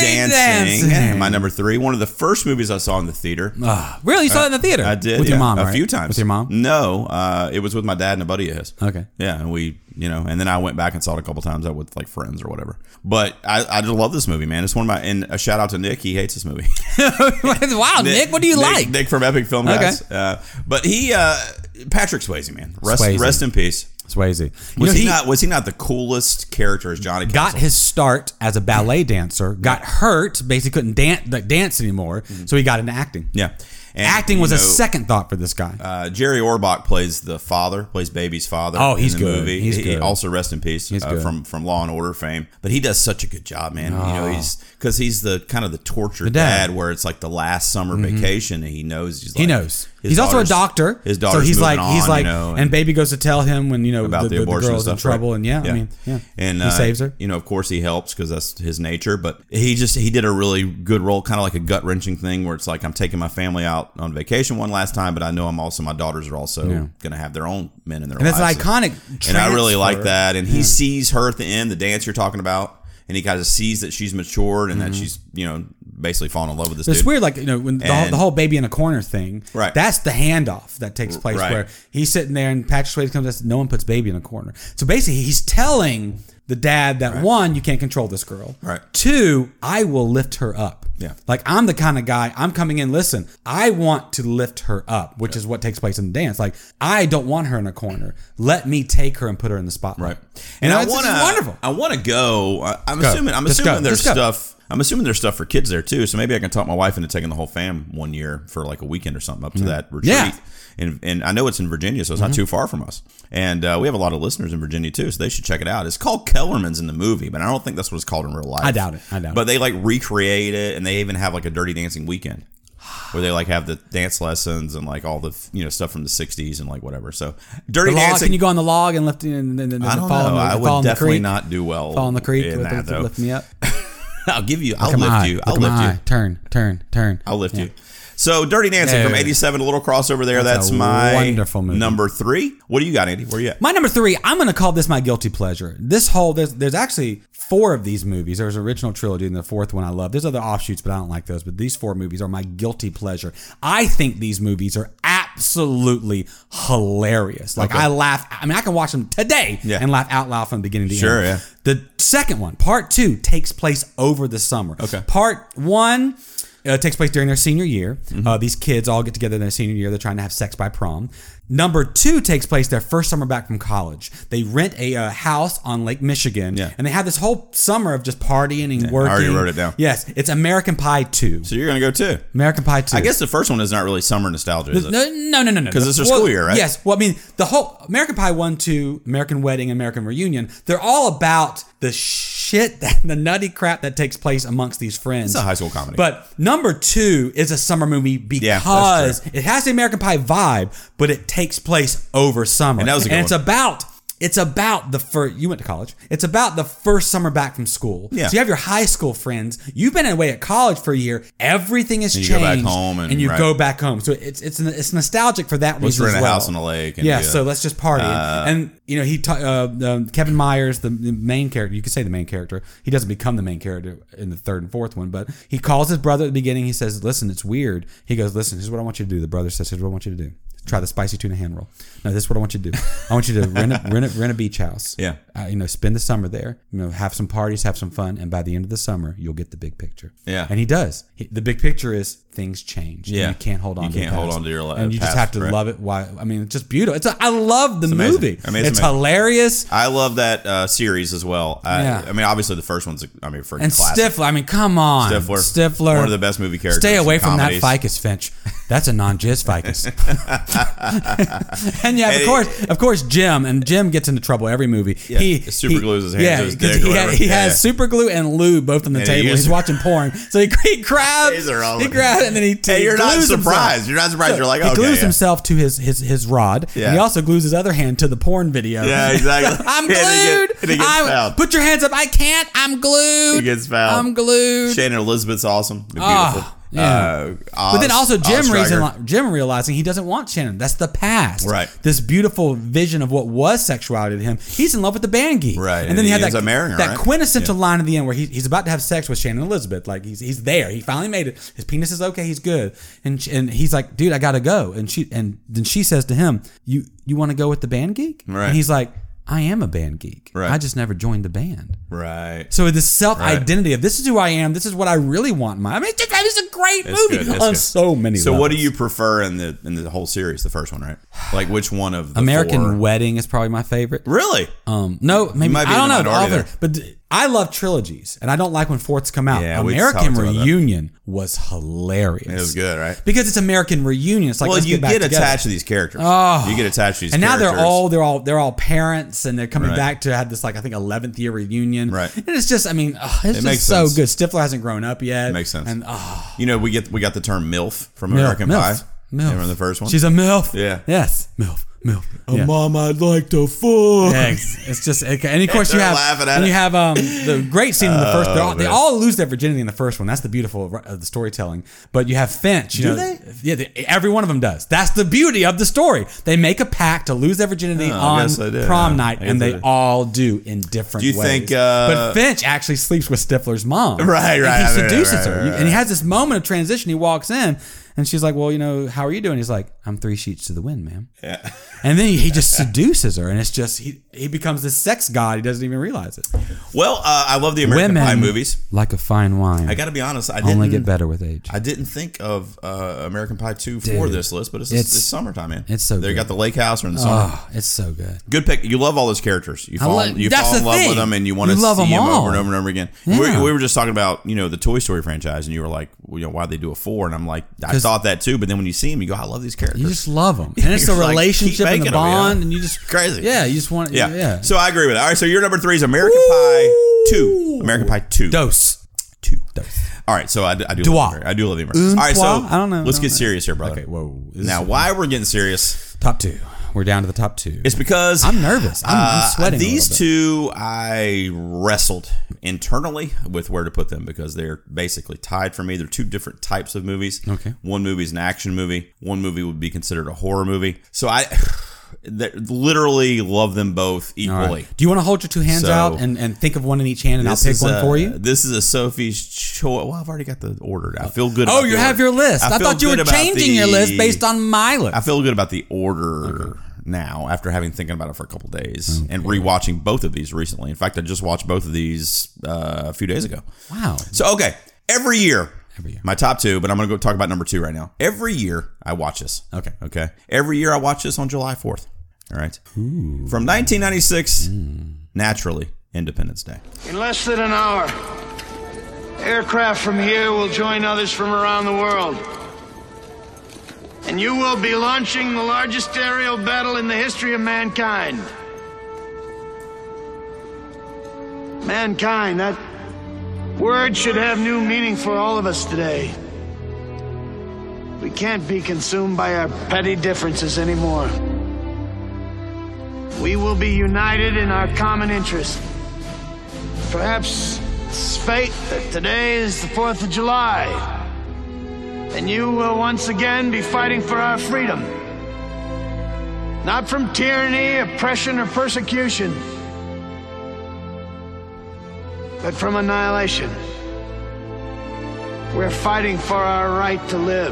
Dancing. My number 3, one of the first movies I saw in the theater. Really? You saw it in the theater? I did. With your mom, a few times. With your mom? No, it was with my dad and a buddy of his. Okay. Yeah, and we, and then I went back and saw it a couple times with like friends or whatever. But I just love this movie, man. It's one of my, and a shout out to Nick. He hates this movie. Wow, Nick, what do you like? Nick from Epic Film Guys. Okay. But Patrick Swayze, man. Rest in peace. Swayze. Was he not the coolest character as Johnny Castle? Got his start as a ballet dancer, got hurt, basically couldn't dance anime, so he got into acting. Yeah. And, acting was a second thought for this guy. Jerry Orbach plays Baby's father. Oh, he's in the good. Movie. He's he good. Also, rest in peace from Law and Order fame. But he does such a good job, man. Because he's the kind of the tortured dad, where it's like the last summer vacation, and he knows he knows. He's also a doctor. His daughter's so he's moving like, on, and Baby goes to tell him when about the abortion girl's stuff, in trouble, right? and and he saves her. Of course, he helps because that's his nature. But he did a really good role, kind of like a gut wrenching thing, where it's like I'm taking my family out on vacation one last time, but I know my daughters are also going to have their own men in their lives. And it's an iconic transfer. And I really like that. And he sees her at the end, the dance you're talking about, and he kind of sees that she's matured and that she's, basically falling in love with this dude. It's weird, like, when the whole baby in a corner thing, right? That's the handoff that takes place where he's sitting there and Patrick Swayze comes and no one puts baby in a corner. So basically, he's telling the dad that 1, you can't control this girl. Right. 2, I will lift her up. Yeah. Like, I'm the kind of guy, I'm coming in, listen, I want to lift her up, which is what takes place in the dance. Like, I don't want her in a corner. Let me take her and put her in the spotlight. Right. And it's wonderful. I want to go. I'm assuming there's stuff I'm assuming there's stuff for kids there too. So maybe I can talk my wife into taking the whole fam one year for like a weekend or something up to that retreat. Yeah. And I know it's in Virginia, so it's not too far from us. And we have a lot of listeners in Virginia too, so they should check it out. It's called Kellerman's in the movie, but I don't think that's what it's called in real life. I doubt it. But they like recreate it, and they even have like a Dirty Dancing weekend where they like have the dance lessons and like all the stuff from the 60s and like whatever. So Dirty Dancing. Can you go on the log and lift and I don't know. I would definitely not do well. Fall in the creek in that, though. Lift me up. I'll lift you. I'll lift you. Turn. I'll lift you. So Dirty Dancing from 87, a little crossover there. That's my wonderful movie. Number 3. What do you got, Andy? Where you at? My number 3, I'm going to call this my guilty pleasure. There's actually 4 of these movies. There's an original trilogy, and the 4th one I love. There's other offshoots, but I don't like those. But these 4 movies are my guilty pleasure. I think these movies are absolutely hilarious. Like, I laugh. I mean, I can watch them today and laugh out loud from the beginning to the end. Sure, yeah. The second one, part 2, takes place over the summer. Okay. Part 1... takes place during their senior year. These kids all get together in their senior year. They're trying to have sex by prom. Number 2 takes place their first summer back from college. They rent a house on Lake Michigan, and they have this whole summer of just partying and working. I already wrote it down. Yes, it's American Pie 2. So you're going to go 2. American Pie 2. I guess the first one is not really summer nostalgia, is it? No. Because it's their school year, right? Yes. Well, I mean, the whole American Pie 1, 2, American Wedding, American Reunion, they're all about the shit, the nutty crap that takes place amongst these friends. It's a high school comedy. But number 2 is a summer movie because it has the American Pie vibe, but it takes place over summer. And that was a good one. It's about the first. You went to college. It's about the first summer back from school. Yeah. So you have your high school friends. You've been away at college for a year. Everything has changed. You go back home and you go back home. So it's nostalgic for that reason as well. We're in a house on a lake. And so let's just party. And Kevin Myers, the main character. You could say the main character. He doesn't become the main character in the 3rd and 4th one, but he calls his brother at the beginning. He says, "Listen, it's weird." He goes, "Listen, here's what I want you to do." The brother says, "Here's what I want you to do. Try the spicy tuna hand roll." No, this is what I want you to do. I want you to rent a beach house. Yeah. Spend the summer there. Have some parties, have some fun, and by the end of the summer, you'll get the big picture. Yeah. And he does. The big picture is things change. Yeah. And you can't hold on. You can't hold on to your life. And you just have to love it. Why? I mean, it's just beautiful. I love the movie. Amazing. It's hilarious. I love that series as well. I mean, obviously the first one's freaking and classic. Stifler. I mean, come on. Stifler. One of the best movie characters. Stay away from comedies. that ficus, Finch. That's a non-jizz ficus. And of course, Jim. And Jim gets into trouble every movie. Yeah, he super glues his hand to his dick. He has super glue and lube both on the table. He's watching porn. So he grabs. He grabs and then he Hey, you're not surprised. Himself. You're not surprised. You're like, okay. He glues himself to his rod. Yeah. And he also glues his other hand to the porn video. Yeah, exactly. I'm glued. And he gets fouled. Put your hands up. I can't. I'm glued. He gets fouled. I'm glued. Shannon Elizabeth's awesome. Beautiful. Yeah. But then also Jim realizing he doesn't want Shannon. That's the past. Right. This beautiful vision of what was sexuality to him. He's in love with the band geek. Right. And then he had that quintessential line at the end where he's about to have sex with Shannon Elizabeth. Like he's there. He finally made it. His penis is okay. He's good. And he's like, dude, I gotta go. And then she says to him, you want to go with the band geek? Right. And he's like, I am a band geek. Right. I just never joined the band. Right. So this self-identity of this is who I am. This is what I really want. It's a great movie on so many levels. So what do you prefer in the whole series? The first one, right? Like which one of the American 4? Wedding is probably my favorite. Really? No, maybe I don't know the author, but I love trilogies, and I don't like when 4ths come out. Yeah, American Reunion was hilarious. It was good, right? Because it's American Reunion. It's like you get attached to these characters. Oh, you get attached to these. And now characters. they're all parents, and they're coming back to have this I think 11th year reunion. Right. And it's just it's just so good. Stifler hasn't grown up yet. It makes sense. And we got the term MILF from American Pie. MILF. Remember the first one? She's a MILF. Yeah. Yes. MILF. Mom, I'd like to fuck. Yeah, it's just, and of course you have the great scene in the first. They all lose their virginity in the first one. That's the beautiful of the storytelling. But you have Finch. Do they? Yeah, every one of them does. That's the beauty of the story. They make a pact to lose their virginity on prom night, and they all do in different ways. Do you think? But Finch actually sleeps with Stifler's mom. Right. And he seduces her, and he has this moment of transition. He walks in. And she's like, well, how are you doing? He's like, I'm 3 sheets to the wind, ma'am. Yeah. And then he just seduces her, and it's just he becomes this sex god. He doesn't even realize it. Well, I love the American Pie movies. Like a fine wine. I got to be honest, I only get better with age. I didn't think of American Pie 2 for this list, but it's summertime, man. It's so good. They got the lake house or in the summer. Oh, it's so good. Good pick. You love all those characters. You fall in love with them, and you want to see them over and over and over again. Yeah. We were just talking about the Toy Story franchise, and you were like, why'd they do a 4? And I'm like, I thought that too, but then when you see them, you go, I love these characters. You just love them, and it's the relationship and the bond, and you just crazy. Yeah, you just want. Yeah. So I agree with it. All right, so your number 3 is American Pie 2. American Pie 2. Dose. All right, so I do love the American. All right, so I don't know. Let's get serious here, brother. Okay, whoa. Now, why we're getting serious? Top 2. We're down to the top 2. It's because I'm nervous. I'm sweating. These two, I wrestled internally with where to put them because they're basically tied for me. They're 2 different types of movies. Okay. One movie is an action movie. One movie would be considered a horror movie. So I literally love them both equally. Right. Do you want to hold your 2 hands out and think of one in each hand, and I'll pick one for you? This is a Sophie's choice. Well, I've already got the order. I feel good. Oh, you have your list. I thought you were changing your list based on my list. I feel good about the order now after having thinking about it for a couple of days and rewatching both of these recently. In fact, I just watched both of these a few days ago. Wow. So, okay. Every year. My top 2, but I'm going to go talk about number 2 right now. Every year, I watch this. Okay. Every year, I watch this on July 4th. All right. Ooh. From 1996, naturally, Independence Day. In less than an hour, aircraft from here will join others from around the world. And you will be launching the largest aerial battle in the history of mankind. Mankind, that word should have new meaning for all of us today. We can't be consumed by our petty differences anymore. We will be united in our common interest. Perhaps it's fate that today is the 4th of July, and you will once again be fighting for our freedom. Not from tyranny, oppression, or persecution, but from annihilation. We're fighting for our right to live,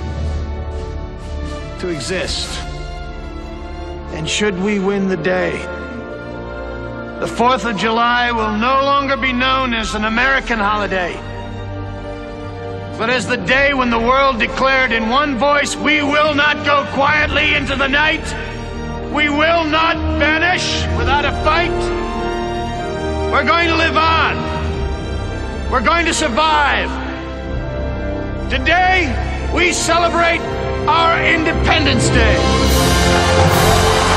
to exist. And should we win the day, the 4th of July will no longer be known as an American holiday, but as the day when the world declared in one voice, we will not go quietly into the night. We will not vanish without a fight. We're going to live on. We're going to survive. Today, we celebrate our Independence Day.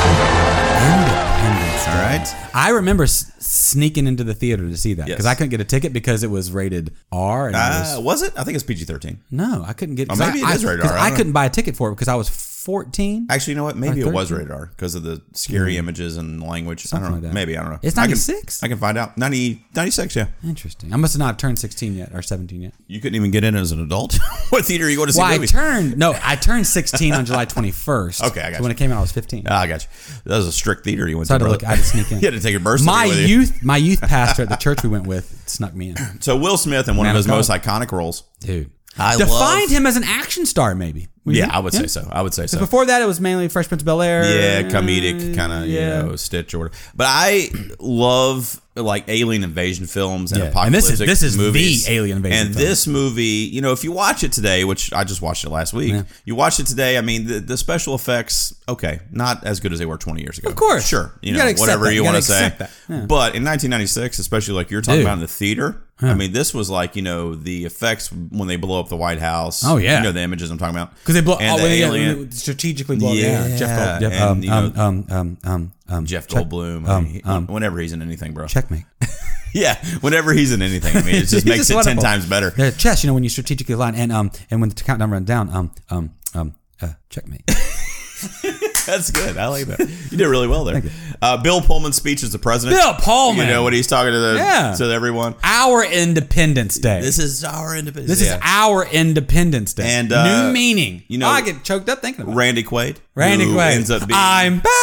All right. I remember sneaking into the theater to see that because I couldn't get a ticket because it was rated R. And was it? I think it's PG-13. No, I couldn't get. Maybe it is rated R. I couldn't buy a ticket for it because I was 14. Actually, you know what? Maybe it was rated R because of the scary images and language. Something I don't know. like that. Maybe, I don't know. It's 96? I can find out. 96, yeah. Interesting. I must have not turned 16 yet or 17 yet. You couldn't even get in as an adult? What theater are you going to see movies? I turned 16 on July 21st. Okay, I got you. So when it came out, I was 15. I got you. That was a strict theater you went to. I had to sneak in. You had to take your birth certificate with you. My youth pastor at the church we went with snuck me in. So Will Smith in one of his most iconic roles. Dude. Defined him as an action star, maybe. I would say so. I would say so. Before that, it was mainly Fresh Prince of Bel-Air. Yeah, comedic kind of, Stitch or whatever. But I love like alien invasion films and apocalyptic this is movies. The alien invasion And film. this movie, if you watch it today, which I just watched it last week, you watch it today, I mean, the special effects, okay, not as good as they were 20 years ago. Of course. Sure. Whatever you want to say. Yeah. But in 1996, especially like you're talking about in the theater, I mean, this was like, the effects when they blow up the White House. Oh, yeah. The images I'm talking about. Because they blow and they strategically blow Jeff Goldblum. Whenever he's in anything, bro. Checkmate. Yeah, whenever he's in anything, I mean, it just makes it 10 times better. Chess, when you strategically align and when the countdown runs down, checkmate. That's good. I like that. You did really well there. Bill Pullman's speech as the president. Bill Pullman. You know what he's talking to everyone. Our Independence Day. This is our Independence Day. This is our Independence Day. And new meaning. I get choked up thinking about Randy Quaid. Randy Quaid. Ends up being, I'm back.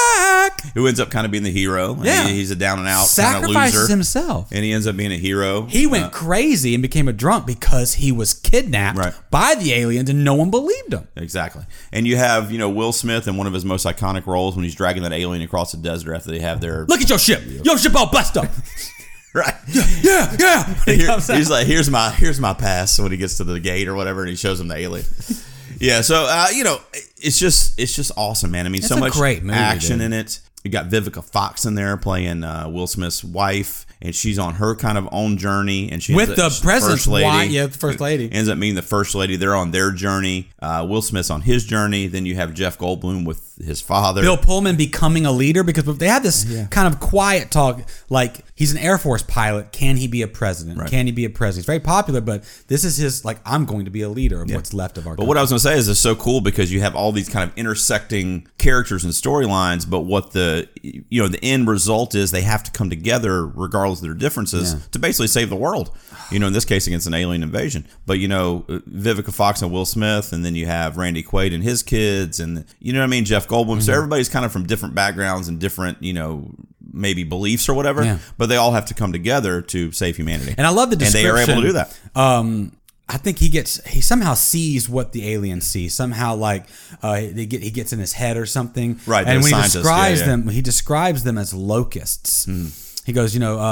back. Who ends up kind of being the hero. Yeah. He's a down and out Sacrifices kind of loser. himself. And he ends up being a hero. He went crazy and became a drunk because he was kidnapped by the aliens and no one believed him. Exactly. And you have, Will Smith in one of his most iconic roles when he's dragging that alien across the desert after they have their... Look at your ship. Your ship all blessed up. Right. Yeah. He's like, here's my pass when he gets to the gate or whatever, and he shows him the alien. Yeah, so it's just awesome, man. I mean, so much great movie, action in it. You got Vivica Fox in there playing Will Smith's wife, and she's on her kind of own journey, and with the president's wife, the first lady ends up meeting the first lady. They're on their journey. Will Smith's on his journey. Then you have Jeff Goldblum with his father, Bill Pullman, becoming a leader, because they had this kind of quiet talk, like he's an Air Force pilot. Can he be a president? Right. Can he be a president? He's very popular, but this is his, like, I'm going to be a leader of what's left of our country. But what I was going to say is it's so cool because you have all these kind of intersecting characters and storylines, but what the end result is, they have to come together regardless of their differences to basically save the world. In this case against an alien invasion. But Vivica Fox and Will Smith, and then you have Randy Quaid and his kids, and Jeff Goldblum. So everybody's kind of from different backgrounds and different maybe beliefs or whatever, but they all have to come together to save humanity. And I love the description. And they are able to do that. I think he somehow sees what the aliens see. Somehow, like he gets in his head or something. Right. And when he describes them, he describes them as locusts. He goes,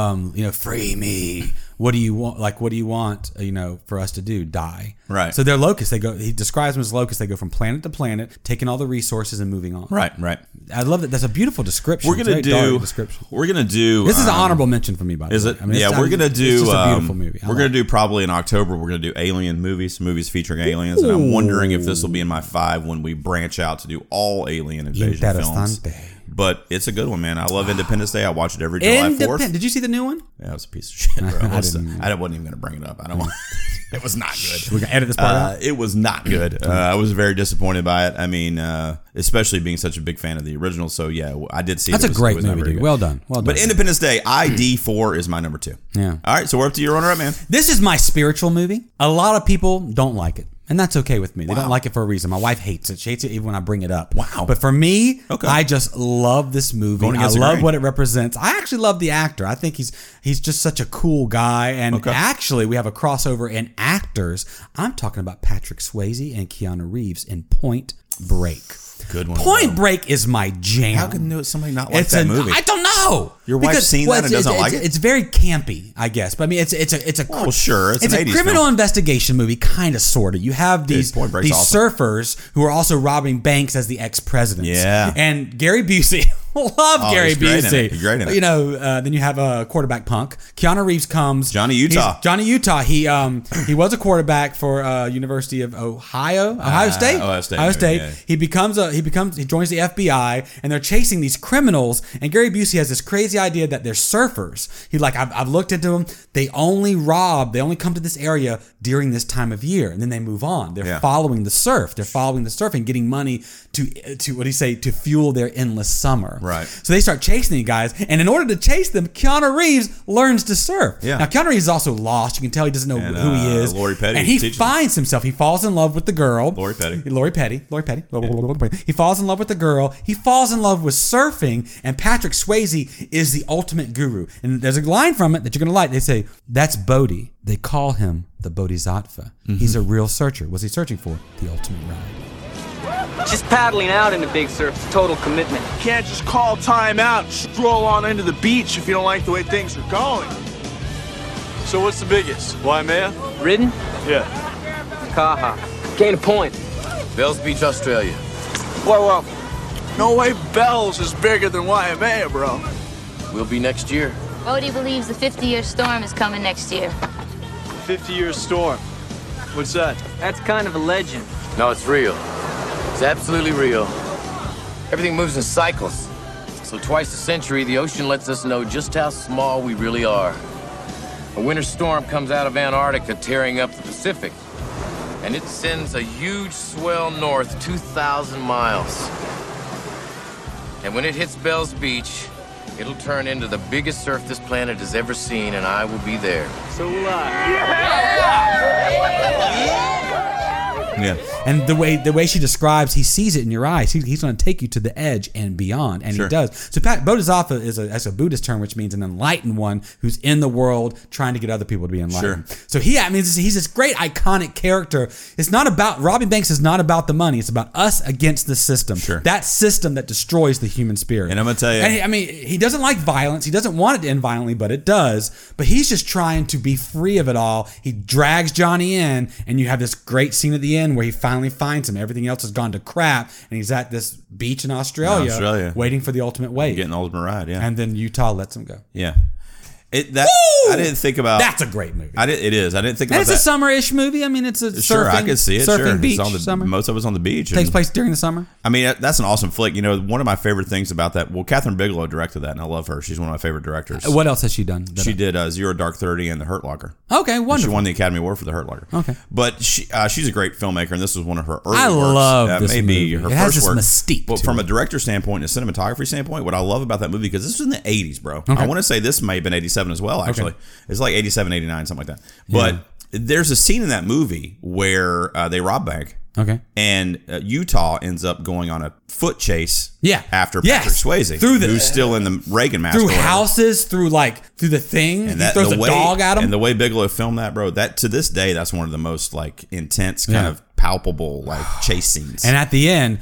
free me. What do you want? Like, what do you want? For us to do? Die. Right. So they're locusts. He describes them as locusts. They go from planet to planet, taking all the resources and moving on. Right. I love that. That's a beautiful description. We're gonna do. This is an honorable mention for me, by the way. Is it? I mean, we're gonna do. It's just a beautiful movie. We're gonna do probably in October. We're gonna do alien movies featuring aliens, and I'm wondering if this will be in my 5 when we branch out to do all alien invasion films. But it's a good one, man. I love Independence Day. I watch it every July 4th. Did you see the new one? Yeah, it was a piece of shit, bro. I wasn't even going to bring it up. I don't want. It was not good. We're going to edit this part out? It was not good. I was very disappointed by it. I mean, especially being such a big fan of the original. So, yeah, I did see it. That's a great movie, dude. Well done. But Independence Day, ID4 is my number 2. Yeah. All right, so we're up to your runner-up, man. This is my spiritual movie. A lot of people don't like it. And that's okay with me. They don't like it for a reason. My wife hates it. She hates it even when I bring it up. Wow. But for me, I just love this movie. I love what it represents. I actually love the actor. I think he's just such a cool guy. And actually, we have a crossover in actors. I'm talking about Patrick Swayze and Keanu Reeves in Point Break. Good one. Point Break is my jam. How can somebody not like that movie? I don't know. Your wife's seen that and doesn't like it? It's very campy, I guess. But I mean, it's a well, sure. It's a criminal investigation movie, kind of, sort of. You have these surfers who are also robbing banks as the ex-presidents. Yeah. And Gary Busey. Love Gary Busey. He's great in it. Then you have a quarterback punk. Keanu Reeves comes. Johnny Utah. He was a quarterback for University of Ohio State. Ohio State. Yeah. He joins the FBI, and they're chasing these criminals. And Gary Busey has this crazy idea that they're surfers. He's like, I've looked into them. They only come to this area during this time of year, and then they move on. They're following the surf. They're following the surf and getting money to fuel their endless summer. Right. So they start chasing these guys, and in order to chase them, Keanu Reeves learns to surf. Yeah. Now Keanu Reeves is also lost. You can tell he doesn't know who he is. Lori Petty. And he finds himself. He falls in love with the girl. Lori Petty. He falls in love with the girl. He falls in love with surfing, and Patrick Swayze is the ultimate guru. And there's a line from it that you're going to like. They say, that's Bodhi. They call him the Bodhisattva. Mm-hmm. He's a real searcher. What's he searching for? The ultimate ride. Just paddling out in the big surf is total commitment. You can't just call time out and stroll on into the beach if you don't like the way things are going. So what's the biggest? Waimea? Ridden? Yeah. Kaha. Gain a point. Bells Beach, Australia. Whoa. No way Bells is bigger than Waimea, bro. We'll be next year. Bodhi believes the 50-year storm is coming next year. 50-year storm? What's that? That's kind of a legend. No, it's real. It's absolutely real. Everything moves in cycles. So twice a century, the ocean lets us know just how small we really are. A winter storm comes out of Antarctica, tearing up the Pacific. And it sends a huge swell north 2,000 miles. And when it hits Bells Beach, it'll turn into the biggest surf this planet has ever seen, and I will be there. So will I. Yeah. And the way she describes, he sees it in your eyes. He's going to take you to the edge and beyond, and he does. So Bodhisattva is a Buddhist term, which means an enlightened one who's in the world trying to get other people to be enlightened. So he's this great iconic character. It's not about Robin Banks. Is not about the money. It's about us against the system. That system that destroys the human spirit. And I'm gonna tell you, and he doesn't like violence. He doesn't want it to end violently, but it does. But he's just trying to be free of it all. He drags Johnny in, and you have this great scene at the end where he finally finds him. Everything else has gone to crap, and he's at this beach in Australia. Waiting for the ultimate wave. Getting the ultimate ride, yeah. And then Utah lets him go. Yeah. I didn't think about. That's a great movie. It is. I didn't think about that. It's a summer-ish movie. I mean, it's a surfing. I could see it. Surfing beach. Summer. Most of it's on the beach. Takes place during the summer. I mean, that's an awesome flick. You know, one of my favorite things about that. Well, Catherine Bigelow directed that, and I love her. She's one of my favorite directors. What else has she done? She did Zero Dark 30 and The Hurt Locker. Okay, wonderful. She won the Academy Award for The Hurt Locker. Okay, but she's a great filmmaker, and this was one of her early works. I love this movie. Her it has first this work. mystique. But from a director standpoint and a cinematography standpoint, what I love about that movie, because this was in the 80s, bro. Okay. I want to say this may have been 87 as well, actually. Okay. It's like 87, 89, something like that. But there's a scene in that movie where they rob bank. Okay. And Utah ends up going on a foot chase. After Patrick Swayze, who's still in the Reagan mask. Through houses, through the thing. And he throws a dog at him. And the way Bigelow filmed that, bro, that to this day, that's one of the most like intense, kind of palpable like chase scenes. And at the end,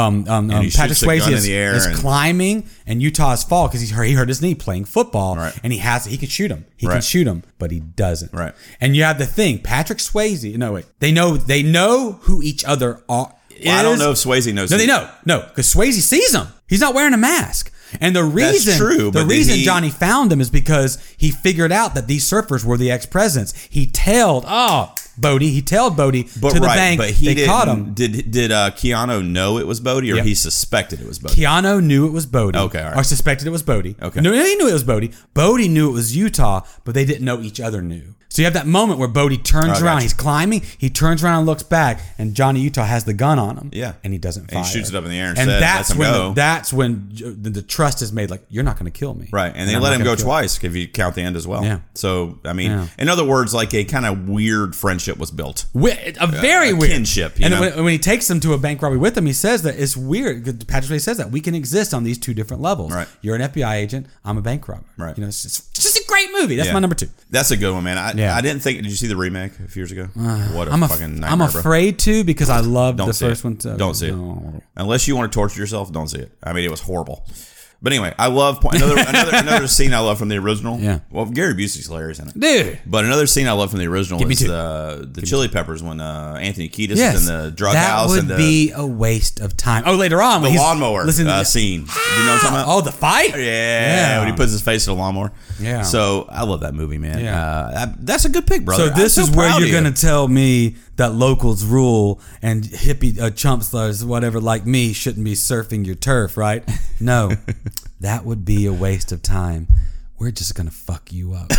Patrick Swayze is climbing, and Utah's fall because he hurt his knee playing football, and he can shoot him. He can shoot him, but he doesn't. Right. And you have the thing, Patrick Swayze. No, wait. They know who each other are. Well, I don't know if Swayze knows. No, they know. No, because Swayze sees him. He's not wearing a mask. And the reason, that's true, the reason Johnny found him is because he figured out that these surfers were the ex-presidents. He tailed Bodie to the bank. But they caught him. Did Keanu know it was Bodie, or he suspected it was Bodie? Keanu knew it was Bodie. Okay, all right. Or suspected it was Bodie. Okay. No, he knew it was Bodie. Bodie knew it was Utah, but they didn't know each other knew. So you have that moment where Bodie turns around. He's climbing. He turns around and looks back, and Johnny Utah has the gun on him. Yeah, and he doesn't fire. And he shoots it up in the air and that's when the trust is made. Like, you're not going to kill me, right? And they let him go twice if you count the end as well. Yeah. So I mean, in other words, like a kind of weird friendship was built. A very weird kinship. And when he takes them to a bank robbery with him, he says that it's weird. Patrick Swayze says that we can exist on these two different levels. Right. You're an FBI agent. I'm a bank robber. Right. You know, it's just a great movie. That's my number 2. That's a good one, man. I didn't think. Did you see the remake a few years ago? What a fucking nightmare, I'm afraid to, because I loved the first one. Don't see it. Unless you want to torture yourself, don't see it. I mean, it was horrible. But anyway, I love another scene I love from the original. Yeah. Well, Gary Busey's hilarious in it, dude. But another scene I love from the original is the Chili Peppers when Anthony Kiedis is in the drug house. That would be a waste of time. Oh, later on, the lawnmower scene. Do you know what I'm talking about? Oh, the fight. Yeah, when he puts his face to the lawnmower. Yeah. So I love that movie, man. Yeah. That's a good pick, brother. So this is where you're going to tell me that locals rule and hippie chumpsters, whatever, like me, shouldn't be surfing your turf, right? No, that would be a waste of time. We're just going to fuck you up.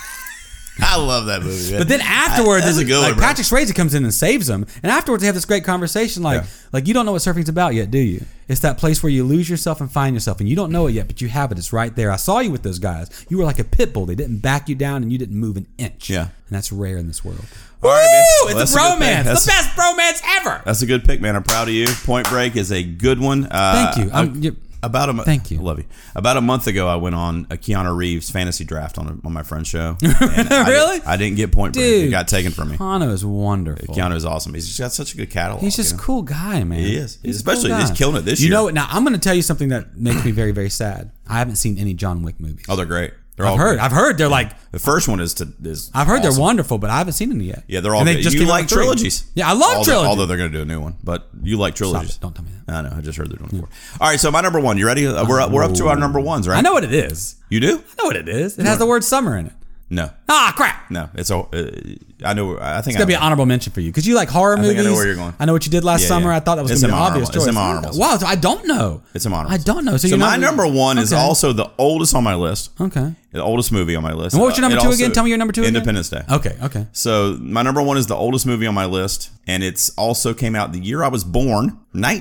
I love that movie, man. But then afterwards, that's a good one, Patrick Swayze comes in and saves him. And afterwards, they have this great conversation like you don't know what surfing's about yet, do you? It's that place where you lose yourself and find yourself, and you don't know it yet, but you have it. It's right there. I saw you with those guys. You were like a pit bull. They didn't back you down, and you didn't move an inch. Yeah. And that's rare in this world. All right, man. It's a bromance. The best bromance ever. That's a good pick, man. I'm proud of you. Point Break is a good one. Thank you. Thank you. I love you. About a month ago, I went on a Keanu Reeves fantasy draft on my friend's show. Really? I didn't get Point Break. It got taken from me. Keanu is wonderful. Keanu is awesome. He's just got such a good catalog. He's just a cool guy, man. He is. He's especially he's killing it this year. You know what? Now, I'm going to tell you something that makes me very, very sad. I haven't seen any John Wick movies. Oh, they're great. I've heard they're like the first one is I've heard awesome. They're wonderful, but I haven't seen any yet. Yeah, they're all good. You like trilogies. Yeah, I love trilogies. Although they're going to do a new one, but you like trilogies. Don't tell me that. I know. I just heard they're doing 4. All right, so my number 1. You ready? We're up to our number 1s, right? I know what it is. You do? I know what it is. It has the word summer in it. No. Ah, crap. No, it's I know. I think it's gonna be an honorable mention for you because you like horror movies. I know where you're going. I know what you did last summer. I thought that was gonna be an obvious choice. It's in my honorables. Wow, so I don't know. It's in my honorables. I don't know. So my number 1 is also the oldest on my list. Okay. The oldest movie on my list. And what was your number 2 again? Tell me your number 2 again. Independence Day. Okay. So my number 1 is the oldest movie on my list, and it's also came out the year I was born,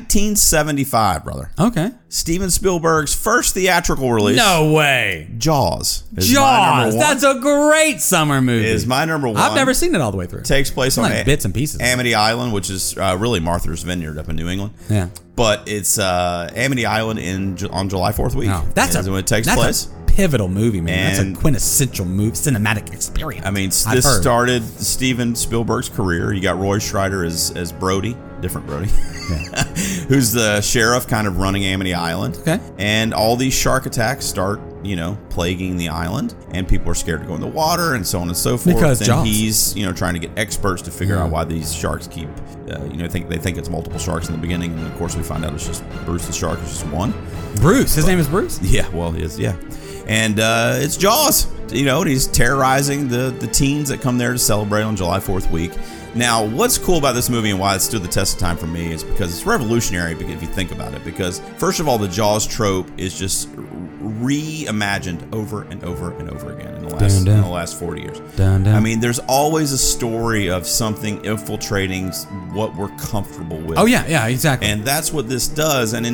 1975, brother. Okay. Steven Spielberg's first theatrical release. No way. Jaws. Jaws. That's a great summer movie. Is my number 1. I've never seen seen it all the way through. Takes place on bits and pieces. Amity Island, which is really Martha's Vineyard up in New England. Yeah. But it's Amity Island on July 4th week. Oh, that's when it takes place. A pivotal movie, man. That's a quintessential movie, cinematic experience. I mean, this started Steven Spielberg's career. You got Roy Scheider as Brody, different Brody, who's the sheriff kind of running Amity Island. Okay. And all these shark attacks start, plaguing the island, and people are scared to go in the water and so on and so forth. Because Jaws. He's, trying to get experts to figure out why these sharks keep, they think it's multiple sharks in the beginning, and of course we find out it's just Bruce the shark is just one. Bruce, his name is Bruce? Yeah, well, he is, yeah. And it's Jaws, and he's terrorizing the teens that come there to celebrate on July 4th week. Now, what's cool about this movie and why it stood the test of time for me is because it's revolutionary if you think about it. Because, first of all, the Jaws trope is just reimagined over and over and over again in the last 40 years. I mean, there's always a story of something infiltrating what we're comfortable with. Oh, yeah, exactly. And that's what this does. And in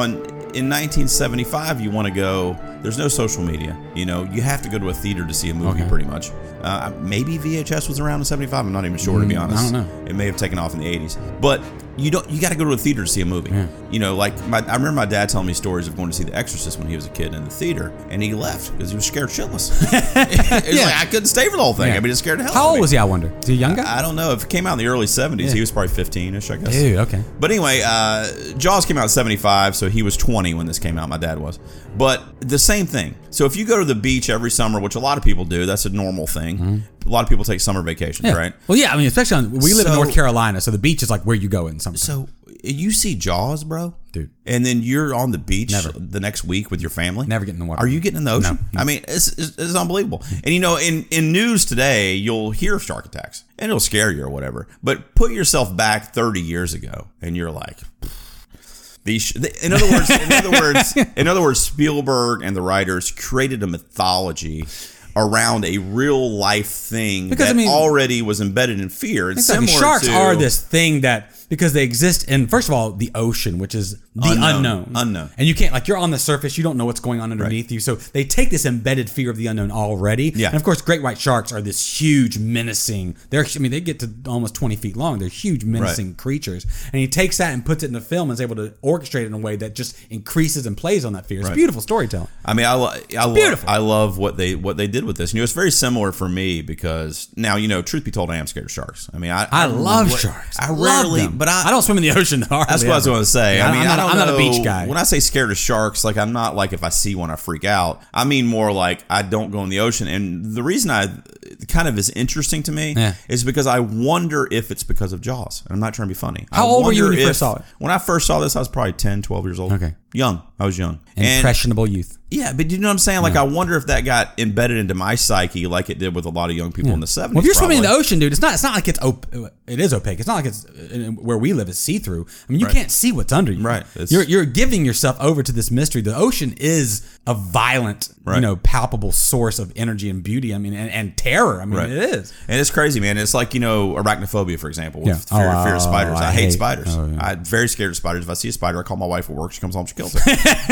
1975, you want to go, there's no social media. You have to go to a theater to see a movie pretty much. Maybe VHS was around in 75. I'm not even sure, to be honest. I don't know. It may have taken off in the 80s. But you got to go to a theater to see a movie. Yeah. I remember my dad telling me stories of going to see The Exorcist when he was a kid in the theater, and he left because he was scared shitless. I couldn't stay for the whole thing. I mean, just scared to hell. How old was he, I wonder? Was he a young guy? I don't know. If it came out in the early 70s, he was probably 15-ish, I guess. Dude, okay. But anyway, Jaws came out in 75, so he was 20 when this came out. My dad was. But the same thing. So if you go to the beach every summer, which a lot of people do, that's a normal thing. Mm-hmm. A lot of people take summer vacations, right? Well, yeah. I mean, especially we live in North Carolina, so the beach is like where you go in summer. So you see Jaws, bro, dude, and then you're on the beach the next week with your family. Never getting in the water. Are you getting in the ocean? No. I mean, it's unbelievable. And in news today, you'll hear of shark attacks, and it'll scare you or whatever. But put yourself back 30 years ago, and you're like. In other words, Spielberg and the writers created a mythology around a real life thing already was embedded in fear. And exactly. Sharks are this thing that, because they exist in, first of all, the ocean, which is the unknown. And you can't, you're on the surface, you don't know what's going on underneath you. So they take this embedded fear of the unknown already. Yeah. And of course, great white sharks are this huge, menacing, they get to almost 20 feet long. They're huge, menacing creatures. And he takes that and puts it in the film and is able to orchestrate it in a way that just increases and plays on that fear. It's beautiful storytelling. I mean, I love what they did with this. It's very similar for me because now, truth be told, I am scared of sharks. I mean, I love sharks. I rarely, them. But I don't swim in the ocean. That's what I was going to say. I mean, I'm not a beach guy. When I say scared of sharks, I'm not if I see one, I freak out. I mean more I don't go in the ocean. And the reason kind of is interesting to me is because I wonder if it's because of Jaws. And I'm not trying to be funny. How old were you when you first saw it? When I first saw this, I was probably 10, 12 years old. Okay. Young. I was young. Impressionable youth. Yeah, but you know what I'm saying? I wonder if that got embedded into my psyche like it did with a lot of young people in the 70s. Well, if you're swimming in the ocean, dude, it's not like it is opaque. It's not like it's where we live is see-through. I mean, you can't see what's under you. Right. You're giving yourself over to this mystery. The ocean is a violent, palpable source of energy and beauty. I mean, and terror. I mean, it is. And it's crazy, man. It's arachnophobia, for example. With fear of spiders. I hate spiders. I'm very scared of spiders. If I see a spider, I call my wife at work. She comes home, she kills it.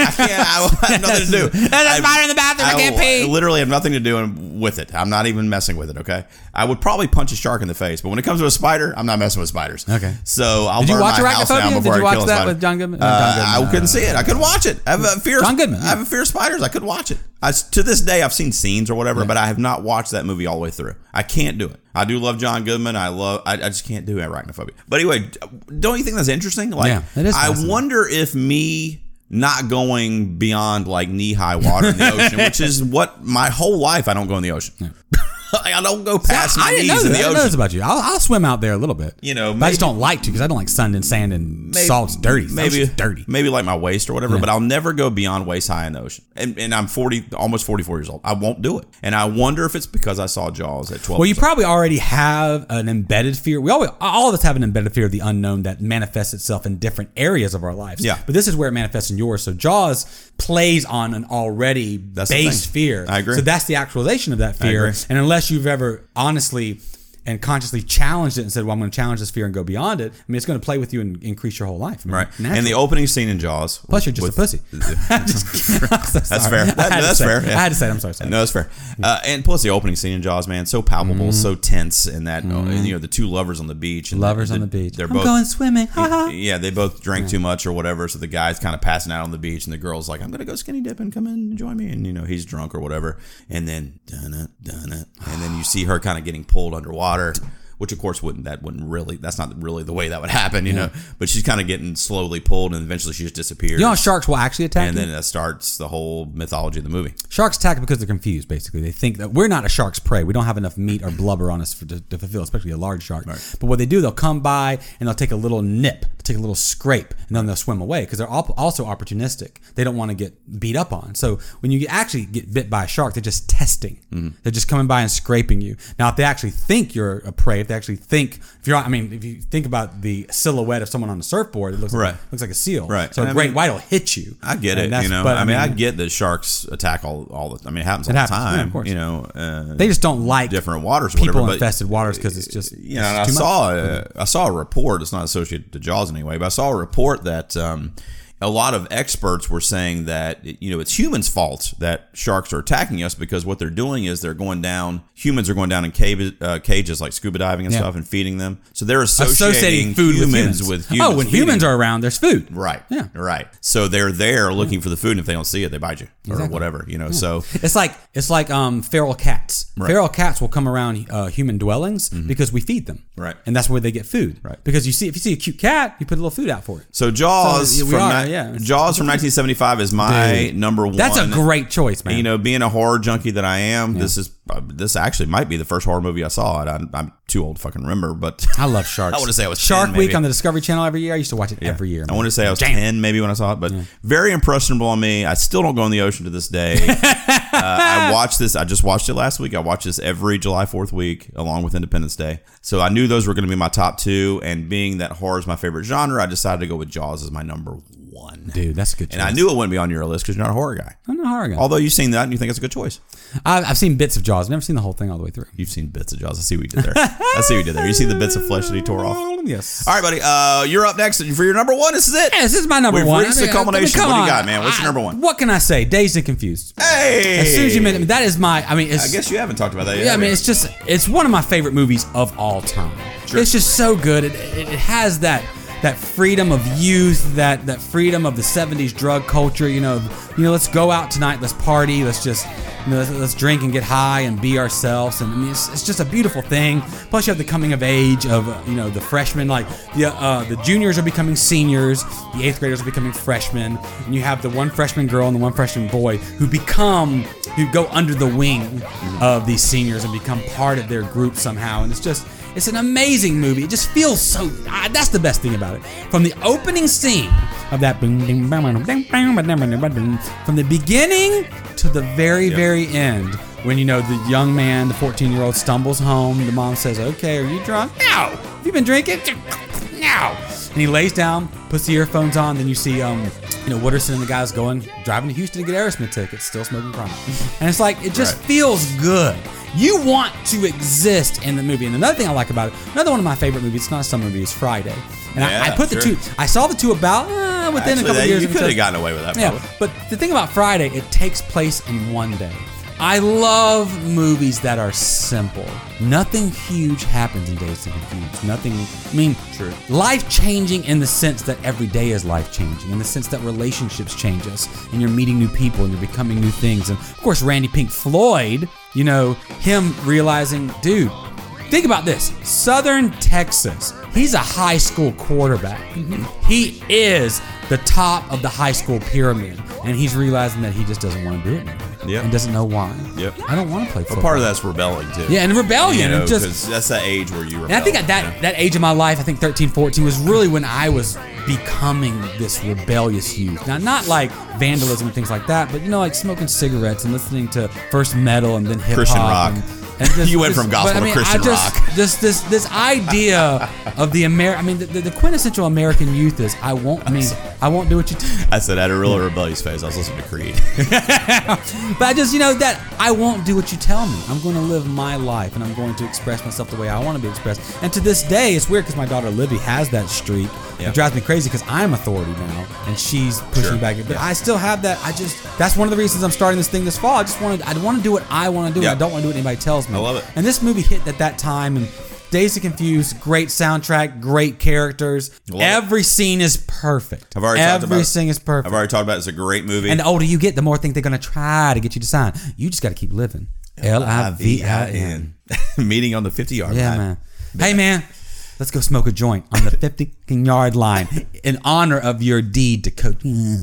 I have nothing to do. There's a spider in the bathroom. I can't pee. I literally have nothing to do with it. I'm not even messing with it. Okay. I would probably punch a shark in the face, but when it comes to a spider, I'm not messing with spiders. Okay. So I'll Did you burn watch my house down Arachnophobia? before Did you I kill watch a that spider. with John Goodman? I couldn't see it. I couldn't watch it. I have a fear. John Goodman. I have a fear of spiders. I couldn't watch it. To this day, I've seen scenes or whatever, but I have not watched that movie all the way through. I can't do it. I do love John Goodman. I just can't do arachnophobia. But anyway, don't you think that's interesting? It is. I wonder if me not going beyond knee-high water in the ocean, which is what my whole life I don't go in the ocean. Yeah. I don't go past my knees in the ocean. I know this about you. I'll swim out there a little bit. But I just don't like to because I don't like sun and sand and salt's dirty. Maybe dirty. Maybe my waist or whatever, but I'll never go beyond waist high in the ocean. And I'm almost 44 years old. I won't do it. And I wonder if it's because I saw Jaws at 12. Well, you probably already have an embedded fear. All of us have an embedded fear of the unknown that manifests itself in different areas of our lives. Yeah. But this is where it manifests in yours. So Jaws plays on an already based fear. I agree. So that's the actualization of that fear. And unless you've ever honestly and consciously challenged it and said, well, I'm going to challenge this fear and go beyond it, I mean, it's going to play with you and increase your whole life. I mean, right. naturally. And the opening scene in Jaws. Plus, you're just a pussy. That's fair. That's fair. I had to say it. I'm sorry. No, that's fair. And plus, the opening scene in Jaws, man, so palpable, so tense, and that you know, the two lovers on the beach. And lovers on the beach. They're I'm both going swimming. Yeah, they both drank too much or whatever. So the guy's kind of passing out on the beach, and the girl's like, "I'm gonna go skinny dip and come in and join me." And you know, he's drunk or whatever. And then and then you see her kind of getting pulled underwater. Which of course that's not really the way that would happen, you know. But she's kind of getting slowly pulled, and eventually she just disappears. You know how sharks will actually attack and you? then that starts the whole mythology of the movie. Sharks attack because they're confused, basically. They think that we're not a shark's prey. We don't have enough meat or blubber on us to fulfill, especially a large shark. Right. But what they do, they'll come by and they'll take a little nip, take a little scrape, and then they'll swim away because they're also opportunistic. They don't want to get beat up on. So when you actually get bit by a shark, they're just testing. Mm-hmm. They're just coming by and scraping you. Now, if they actually think you're a prey, if they actually think... if you think about the silhouette of someone on a surfboard, it looks like a seal. Right. So a great white will hit you. I get it. You know, but I get that sharks attack all the. I mean, it happens all the time. Yeah, of course. You know, they just don't like different waters, or people whatever, infested waters because it's just I saw a report. It's not associated to Jaws anyway, but I saw a report that. A lot of experts were saying that, you know, it's humans' fault that sharks are attacking us because what they're doing is humans are going down in cages like scuba diving and stuff and feeding them. So they're associating food humans with humans. Oh, when humans are around, there's food. Right. Yeah. Right. So they're there looking for the food, and if they don't see it, they bite you or whatever, you know. So it's like feral cats. Right. Feral cats will come around human dwellings because we feed them. Right. And that's where they get food. Right. Because if you see a cute cat, you put a little food out for it. So Jaws Jaws from 1975 is my number one. That's a great choice, man. You know, being a horror junkie that I am, this actually might be the first horror movie I saw. I'm too old to fucking remember, but I love sharks. I want to say I was Shark 10, Week on the Discovery Channel every year. I used to watch it every year. Man. I want to say I was 10 maybe when I saw it, but very impressionable on me. I still don't go in the ocean to this day. I watched this. I just watched it last week. I watch this every July 4th week along with Independence Day. So I knew those were going to be my top two, and being that horror is my favorite genre, I decided to go with Jaws as my number one. Dude, that's a good choice. And I knew it wouldn't be on your list because you're not a horror guy. I'm not a horror guy. Although you've seen that and you think it's a good choice. I've seen bits of Jaws. I've never seen the whole thing all the way through. You've seen bits of Jaws. I see what you did there. You see the bits of flesh that he tore off? Yes. All right, buddy. You're up next for your number one. This is it. Yeah, this is my number one. We've reached the culmination. What do you got, man? What's your number one? What can I say? Dazed and Confused. Hey! As soon as you mentioned it, that is my... I guess you haven't talked about that yet. Yeah, I mean, it's one of my favorite movies of all time. Sure. It's just so good. It has that freedom of youth, that freedom of the 70s drug culture, you know, let's go out tonight, let's party, let's just, let's drink and get high and be ourselves. And I mean, it's just a beautiful thing. Plus you have the coming of age of, the freshmen, like the juniors are becoming seniors, the 8th graders are becoming freshmen, and you have the one freshman girl and the one freshman boy who go under the wing of these seniors and become part of their group somehow. And it's an amazing movie. It just feels so... that's the best thing about it. From the opening scene of that... From the beginning to the very end, when, the young man, the 14-year-old, stumbles home, the mom says, okay, are you drunk? No! Have you been drinking? No! And he lays down, puts the earphones on, then you see... Wooderson and the guys driving to Houston to get Aerosmith tickets, still smoking chronic. And it's like, it just feels good. You want to exist in the movie. And another thing I like about it, another one of my favorite movies, it's not a summer movie, is Friday. And I put the two, I saw the two about within a couple of years. You could have gotten away with that, probably. Yeah, but the thing about Friday, it takes place in one day. I love movies that are simple. Nothing huge happens in Dazed and Confused. Life-changing in the sense that every day is life-changing, in the sense that relationships change us, and you're meeting new people, and you're becoming new things. And, of course, Randy Pink Floyd, him realizing, dude, think about this. Southern Texas, he's a high school quarterback. He is the top of the high school pyramid, and he's realizing that he just doesn't want to do it anymore. Yep. And doesn't know why. Yep. I don't want to play football. But part of that's rebelling, too. Yeah, and rebellion. Because that's that age where you rebel. And I think at that age of my life, I think 13, 14, was really when I was becoming this rebellious youth. Now, not like vandalism and things like that, but, like smoking cigarettes and listening to first metal and then hip-hop. Christian rock. And you went from gospel to Christian rock. This idea of the quintessential American youth is, I won't do what you tell me. I said, I had a real rebellious phase. I was listening to Creed. But I just, that I won't do what you tell me. I'm going to live my life, and I'm going to express myself the way I want to be expressed. And to this day, it's weird because my daughter Libby has that streak. Yeah. It drives me crazy because I'm authority now, and she's pushing back. But I still have that. That's one of the reasons I'm starting this thing this fall. I want to do what I want to do. I don't want to do what anybody tells me. I love it. And this movie hit at that time, and Dazed and Confused, great soundtrack, great characters. Every scene is perfect. Every scene is perfect. I've already talked about it. It's a great movie. And the older you get, the more things they're going to try to get you to sign. You just got to keep living. Livin. Meeting on the 50-yard line. Yeah, man. Hey, man. Let's go smoke a joint on the 50-yard line in honor of your deed to coach.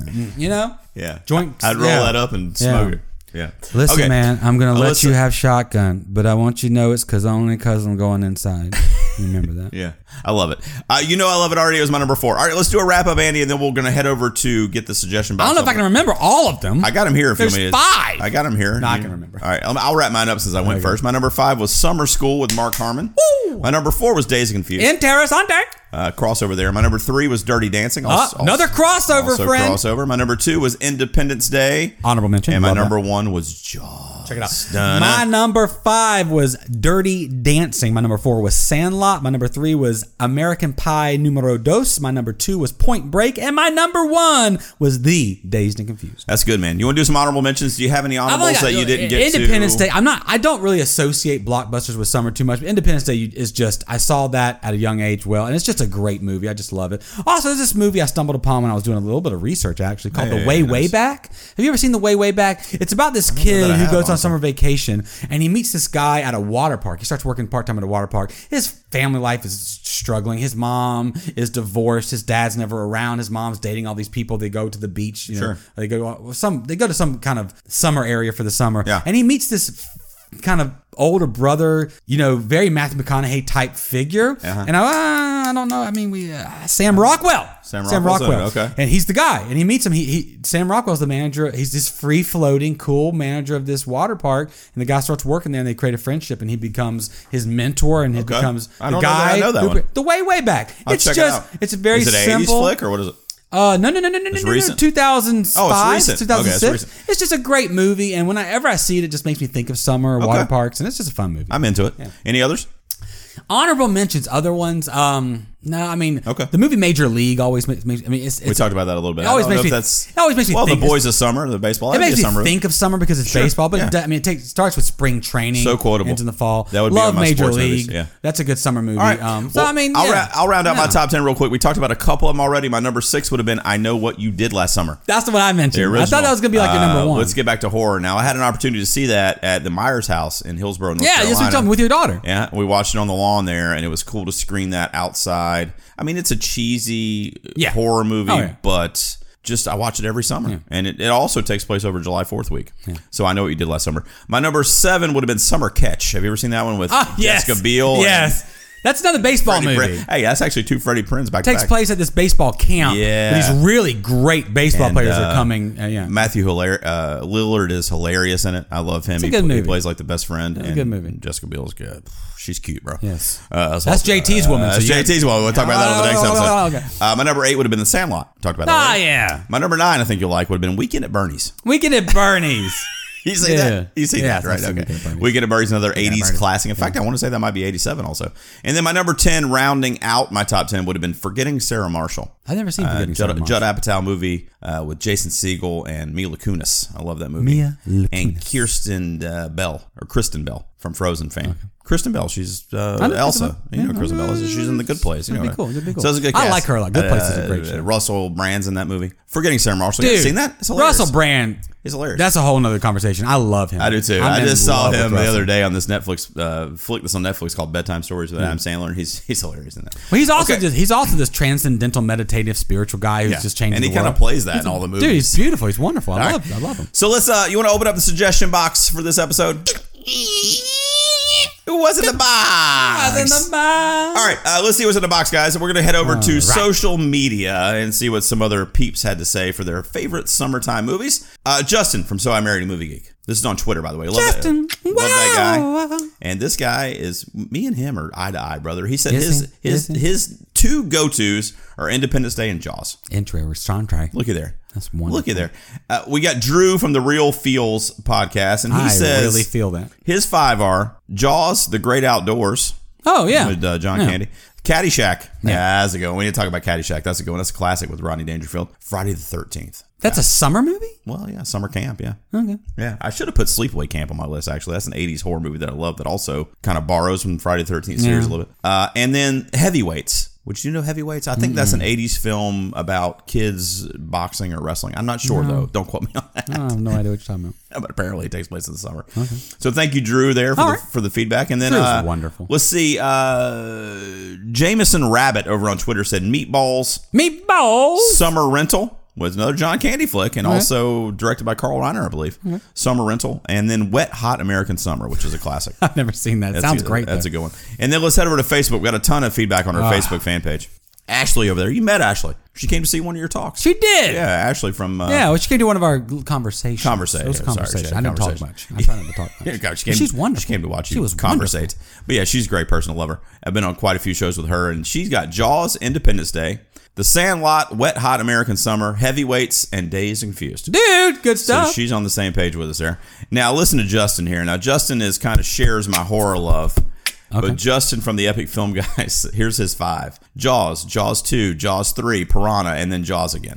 Yeah. Joint. I'd roll that up and smoke it. Yeah. Listen, man, I'm going to let you have shotgun, but I want you to know it's only because I'm going inside. Remember that? Yeah. I love it. I love it already. It was my number 4. All right, let's do a wrap up, Andy, and then we're going to head over to get the suggestion box. I don't know if I can remember all of them. I got them here. If There's you 5. I got them here. No, I can remember. All right, I'll wrap mine up since I went first. My number 5 was Summer School with Mark Harmon. Woo! My number 4 was Dazed and Confused. Interessante. Crossover there. My number 3 was Dirty Dancing. Another crossover, friend. Crossover. My number 2 was Independence Day. Honorable mention. And my number 1 was Jaws. Check it out. My number 5 was Dirty Dancing. My number 4 was Sandlot. My number 3 was American Pie Numero Dos. My number 2 was Point Break. And my number 1 was The Dazed and Confused. That's good, man. You want to do some honorable mentions? Do you have any honorables that you didn't get Independence Day. I don't really associate blockbusters with summer too much. But Independence Day is just, I saw that at a young age and it's just a great movie. I just love it. Also, there's this movie I stumbled upon when I was doing a little bit of research, actually, called The Way Back. Have you ever seen The Way Back? It's about this kid who goes on summer vacation, and he meets this guy at a water park. He starts working part-time at a water park. His family life is struggling. His mom is divorced. His dad's never around. His mom's dating all these people. They go to the beach. They go to some kind of summer area for the summer. Yeah. And he meets this kind of older brother, very Matthew McConaughey type figure. And I don't know. I mean, Sam Rockwell. Sam Rockwell. Okay. And he's the guy. And he meets him. Sam Rockwell's the manager. He's this free floating, cool manager of this water park. And the guy starts working there, and they create a friendship, and he becomes his mentor, and he becomes the guy. I know that one. The Way Back. It's a very simple. Is it an 80s flick or what is it? No. Recent? 2005, oh, it's recent. 2006. It's just a great movie, and whenever I see it, it just makes me think of summer or water parks, and it's just a fun movie. I'm into it. Yeah. Any others? Honorable mentions, other ones. No, I mean, the movie Major League always makes me. I mean, we talked about that a little bit. It always makes me think. Well, the boys of summer, the baseball. It makes me think of summer because it's baseball, but it starts with spring training. So quotable. Ends in the fall. That would Love be on my Major sports League. movies. Yeah. That's a good summer movie. All right. I'll round out my top 10 real quick. We talked about a couple of them already. My number 6 would have been I Know What You Did Last Summer. That's the one I mentioned. I thought that was going to be like your number 1. Let's get back to horror now. I had an opportunity to see that at the Myers house in Hillsborough, North Carolina. Yeah, yes, we talking with your daughter. Yeah, we watched it on the lawn there, and it was cool to screen that outside. I mean, it's a cheesy horror movie, but just I watch it every summer. And it also takes place over July 4th week. So I Know What You Did Last Summer. My number 7 would have been Summer Catch. Have you ever seen that one with Jessica Biel? Yes. That's another baseball movie. Hey, that's actually 2 Freddie Prinze back to back. Takes place at this baseball camp. Yeah. These really great baseball players are coming. Matthew Lillard is hilarious in it. I love him. It's a good movie. He plays like the best friend. It's a good movie. Jessica Biel is good. She's cute, bro. Yes. That's JT's woman. That's JT's woman. We'll talk about that on the next episode. Okay. My number 8 would have been The Sandlot. Talked about that. Yeah. My number 9, I think you'll like, would have been Weekend at Bernie's. Weekend at Bernie's. You see that? You see that, right? Okay. Weekend at Bernie's, another 80s classic. In fact, I want to say that might be 87 also. And then my number 10, rounding out my top 10, would have been Forgetting Sarah Marshall. I've never seen Forgetting Sarah Marshall. Judd Apatow movie with Jason Segel and Mila Kunis. I love that movie. And Kristen Bell from Frozen fame. Okay. Kristen Bell, she's Elsa. You know Kristen Bell is. She's in The Good Place. It'd be cool. So it's a good cast. I like her a lot. Good Place is a great show. Russell Brand's in that movie. Forgetting Sarah Marshall. Dude, you seen that? It's hilarious. Russell Brand. He's hilarious. That's a whole nother conversation. I love him. I do too. I just saw him the other day on this Netflix flick that's on Netflix called Bedtime Stories with Adam Sandler, and he's hilarious in that. Well, he's also this transcendental, meditative, spiritual guy who's just changing. And he kind of plays that in all the movies. Dude, he's beautiful. He's wonderful. I love him. So let's. You want to open up the suggestion box for this episode? What's in the box? What's in the box? All right, let's see what's in the box, guys. We're going to head over to social media and see what some other peeps had to say for their favorite summertime movies. Justin from So I Married a Movie Geek. This is on Twitter, by the way. Love that guy. And this guy is, me and him are eye to eye, brother. He said his two go-tos are Independence Day and Jaws. Soundtrack. Looky there. That's wonderful. Looky there. We got Drew from the Real Feels podcast, and he says... I really feel that. His 5 are Jaws, The Great Outdoors. Oh, yeah. With John Candy. Caddyshack. Yeah, that's a good one. We need to talk about Caddyshack. That's a good one. That's a classic with Rodney Dangerfield. Friday the 13th. That's a summer movie? Well, yeah, summer camp, yeah. Okay. Yeah, I should have put Sleepaway Camp on my list, actually. That's an 80s horror movie that I love that also kind of borrows from Friday the 13th series a little bit. And then Heavyweights. Which, you know Heavyweights? I think that's an 80s film about kids boxing or wrestling. I'm not sure, though. Don't quote me on that. I have no idea what you're talking about. But apparently it takes place in the summer. Okay. So thank you, Drew, there for the feedback. And then Drew's wonderful. Let's see. Jameson Rabbit over on Twitter said Meatballs. Summer Rental was another John Candy flick, and also directed by Carl Reiner, I believe. Summer Rental, and then Wet Hot American Summer, which is a classic. I've never seen that. It sounds great. That's a good one. And then let's head over to Facebook. We got a ton of feedback on our Facebook fan page. Ashley over there. You met Ashley. She came to see one of your talks. She did. Yeah, Ashley from... she came to one of our conversations. Conversation. It was a conversation. Sorry, I didn't talk much. I'm trying not to talk much. She's wonderful. She came to watch you She was conversate. But yeah, she's a great person. I love her. I've been on quite a few shows with her, and she's got Jaws, Independence Day, The Sandlot, Wet Hot American Summer, Heavyweights, and Dazed and Confused. Dude, good stuff. So she's on the same page with us there. Now listen to Justin here. Now Justin is kind of shares my horror love. Okay. But Justin from the Epic Film Guys, here's his 5. Jaws, Jaws 2, Jaws 3, Piranha, and then Jaws again.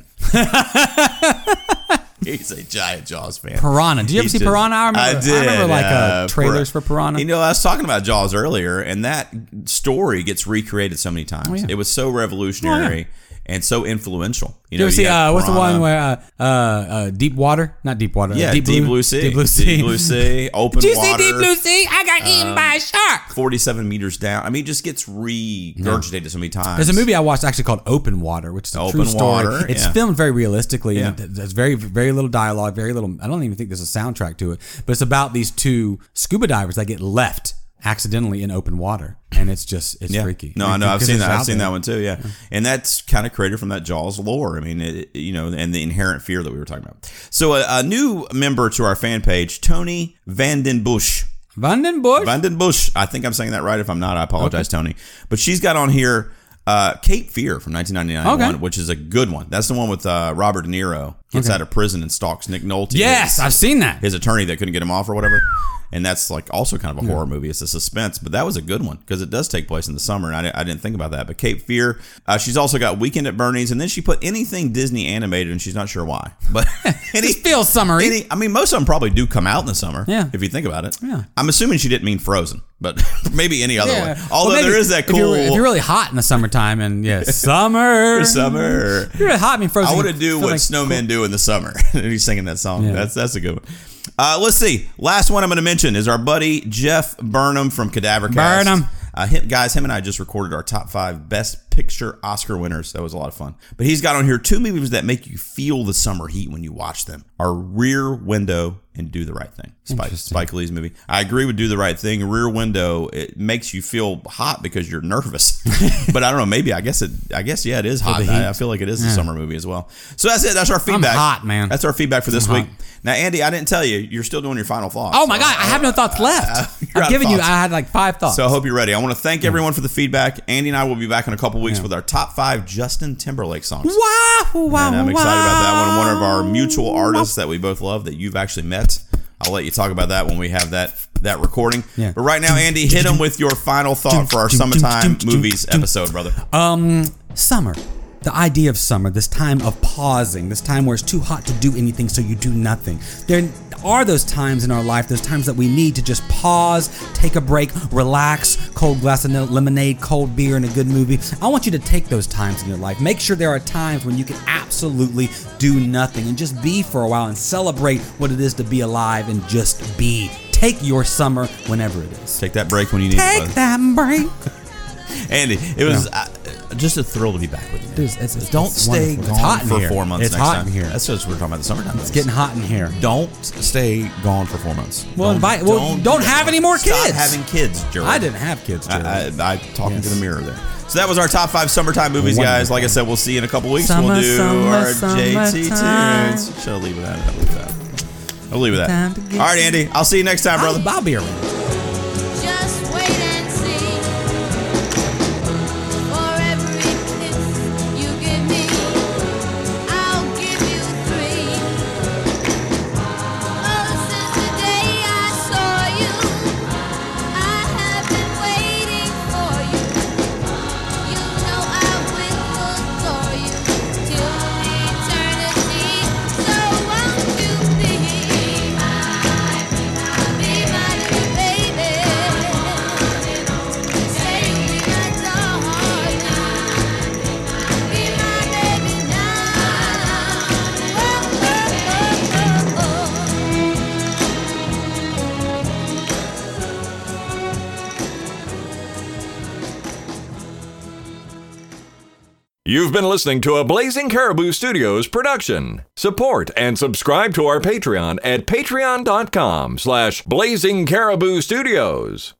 He's a giant Jaws fan. Piranha. Did you ever see Piranha? I remember trailers for Piranha. You know, I was talking about Jaws earlier, and that story gets recreated so many times. Oh, yeah. It was so revolutionary. And so influential. You know, see, what's the one where Deep Water? Not Deep Water. Yeah, Deep Blue Sea. Deep Blue Sea. Deep Blue Sea. Open Did you water. see Deep Blue Sea? I got eaten by a shark. 47 meters down. I mean, it just gets regurgitated so many times. There's a movie I watched actually called Open Water, which is a true story. It's filmed very realistically. And there's very, very little dialogue, very little. I don't even think there's a soundtrack to it. But it's about these 2 scuba divers that get left accidentally in open water, and it's freaky. No, I know. I've seen that. I've seen that one too. Yeah, and that's kind of created from that Jaws lore. I mean, and the inherent fear that we were talking about. So a new member to our fan page, Tony Vandenbush. Vandenbush. I think I'm saying that right. If I'm not, I apologize, Tony. But she's got on here Cape Fear from 1999, which is a good one. That's the one with Robert De Niro gets out of prison and stalks Nick Nolte. Yes, I've seen that. His attorney that couldn't get him off or whatever. And that's like also kind of a horror movie. It's a suspense, but that was a good one because it does take place in the summer, and I didn't think about that. But Cape Fear, she's also got Weekend at Bernie's, and then she put anything Disney animated, and she's not sure why. But it feels summery. I mean, most of them probably do come out in the summer. Yeah, if you think about it. Yeah, I'm assuming she didn't mean Frozen, but maybe any other one. Although there is that cool. If you're really hot in the summertime, and summer. If you're really hot, I mean Frozen. I want to do what snowmen do in the summer. And he's singing that song. Yeah. That's a good one. Let's see. Last one I'm going to mention is our buddy Jeff Burnham from Cadaver Cast. Him and I just recorded our top 5 Best Picture Oscar winners. That was a lot of fun. But he's got on here 2 movies that make you feel the summer heat when you watch them. Are Rear Window and Do the Right Thing. Spike Lee's movie. I agree with Do the Right Thing. Rear Window, it makes you feel hot because you're nervous. But I don't know, maybe it is hot. I feel like it is a summer movie as well. So that's it. That's our feedback. I'm hot, man. That's our feedback for this week. Now, Andy, I didn't tell you, you're still doing your final thoughts. Oh my God, I have no thoughts left. I've given you, I had like 5 thoughts. So I hope you're ready. I want to thank everyone for the feedback. Andy and I will be back in a couple weeks with our top 5 Justin Timberlake songs. Wow. And I'm excited about that one. One of our mutual artists that we both love that you've actually met. I'll let you talk about that when we have that recording. Yeah. But right now, Andy, hit him with your final thought for our summertime movies episode, brother. Summer. The idea of summer, this time of pausing, this time where it's too hot to do anything, so you do nothing. There are those times in our life, those times that we need to just pause, take a break, relax, cold glass of lemonade, cold beer, and a good movie. I want you to take those times in your life. Make sure there are times when you can absolutely do nothing and just be for a while and celebrate what it is to be alive and just be. Take your summer whenever it is. Take that break when you need it. Take that break. Andy, it was just a thrill to be back with you. Dude, don't stay gone for 4 months it's next hot time. In here. That's what we're talking about the summertime. It's getting hot in here. Don't stay gone for 4 months. Well, don't have any more kids. Stop having kids, Gerald. I didn't have kids, Gerald. I talking to the mirror there. So that was our top 5 summertime movies, guys. Like I said, we'll see you in a couple weeks. We'll do our JT tunes. Should I leave with that? I'll leave with that. All right, Andy. I'll see you next time, brother. I'll be around. Just wait and see. For every You've been listening to a Blazing Caribou Studios production. Support and subscribe to our Patreon at patreon.com/Blazing Caribou Studios.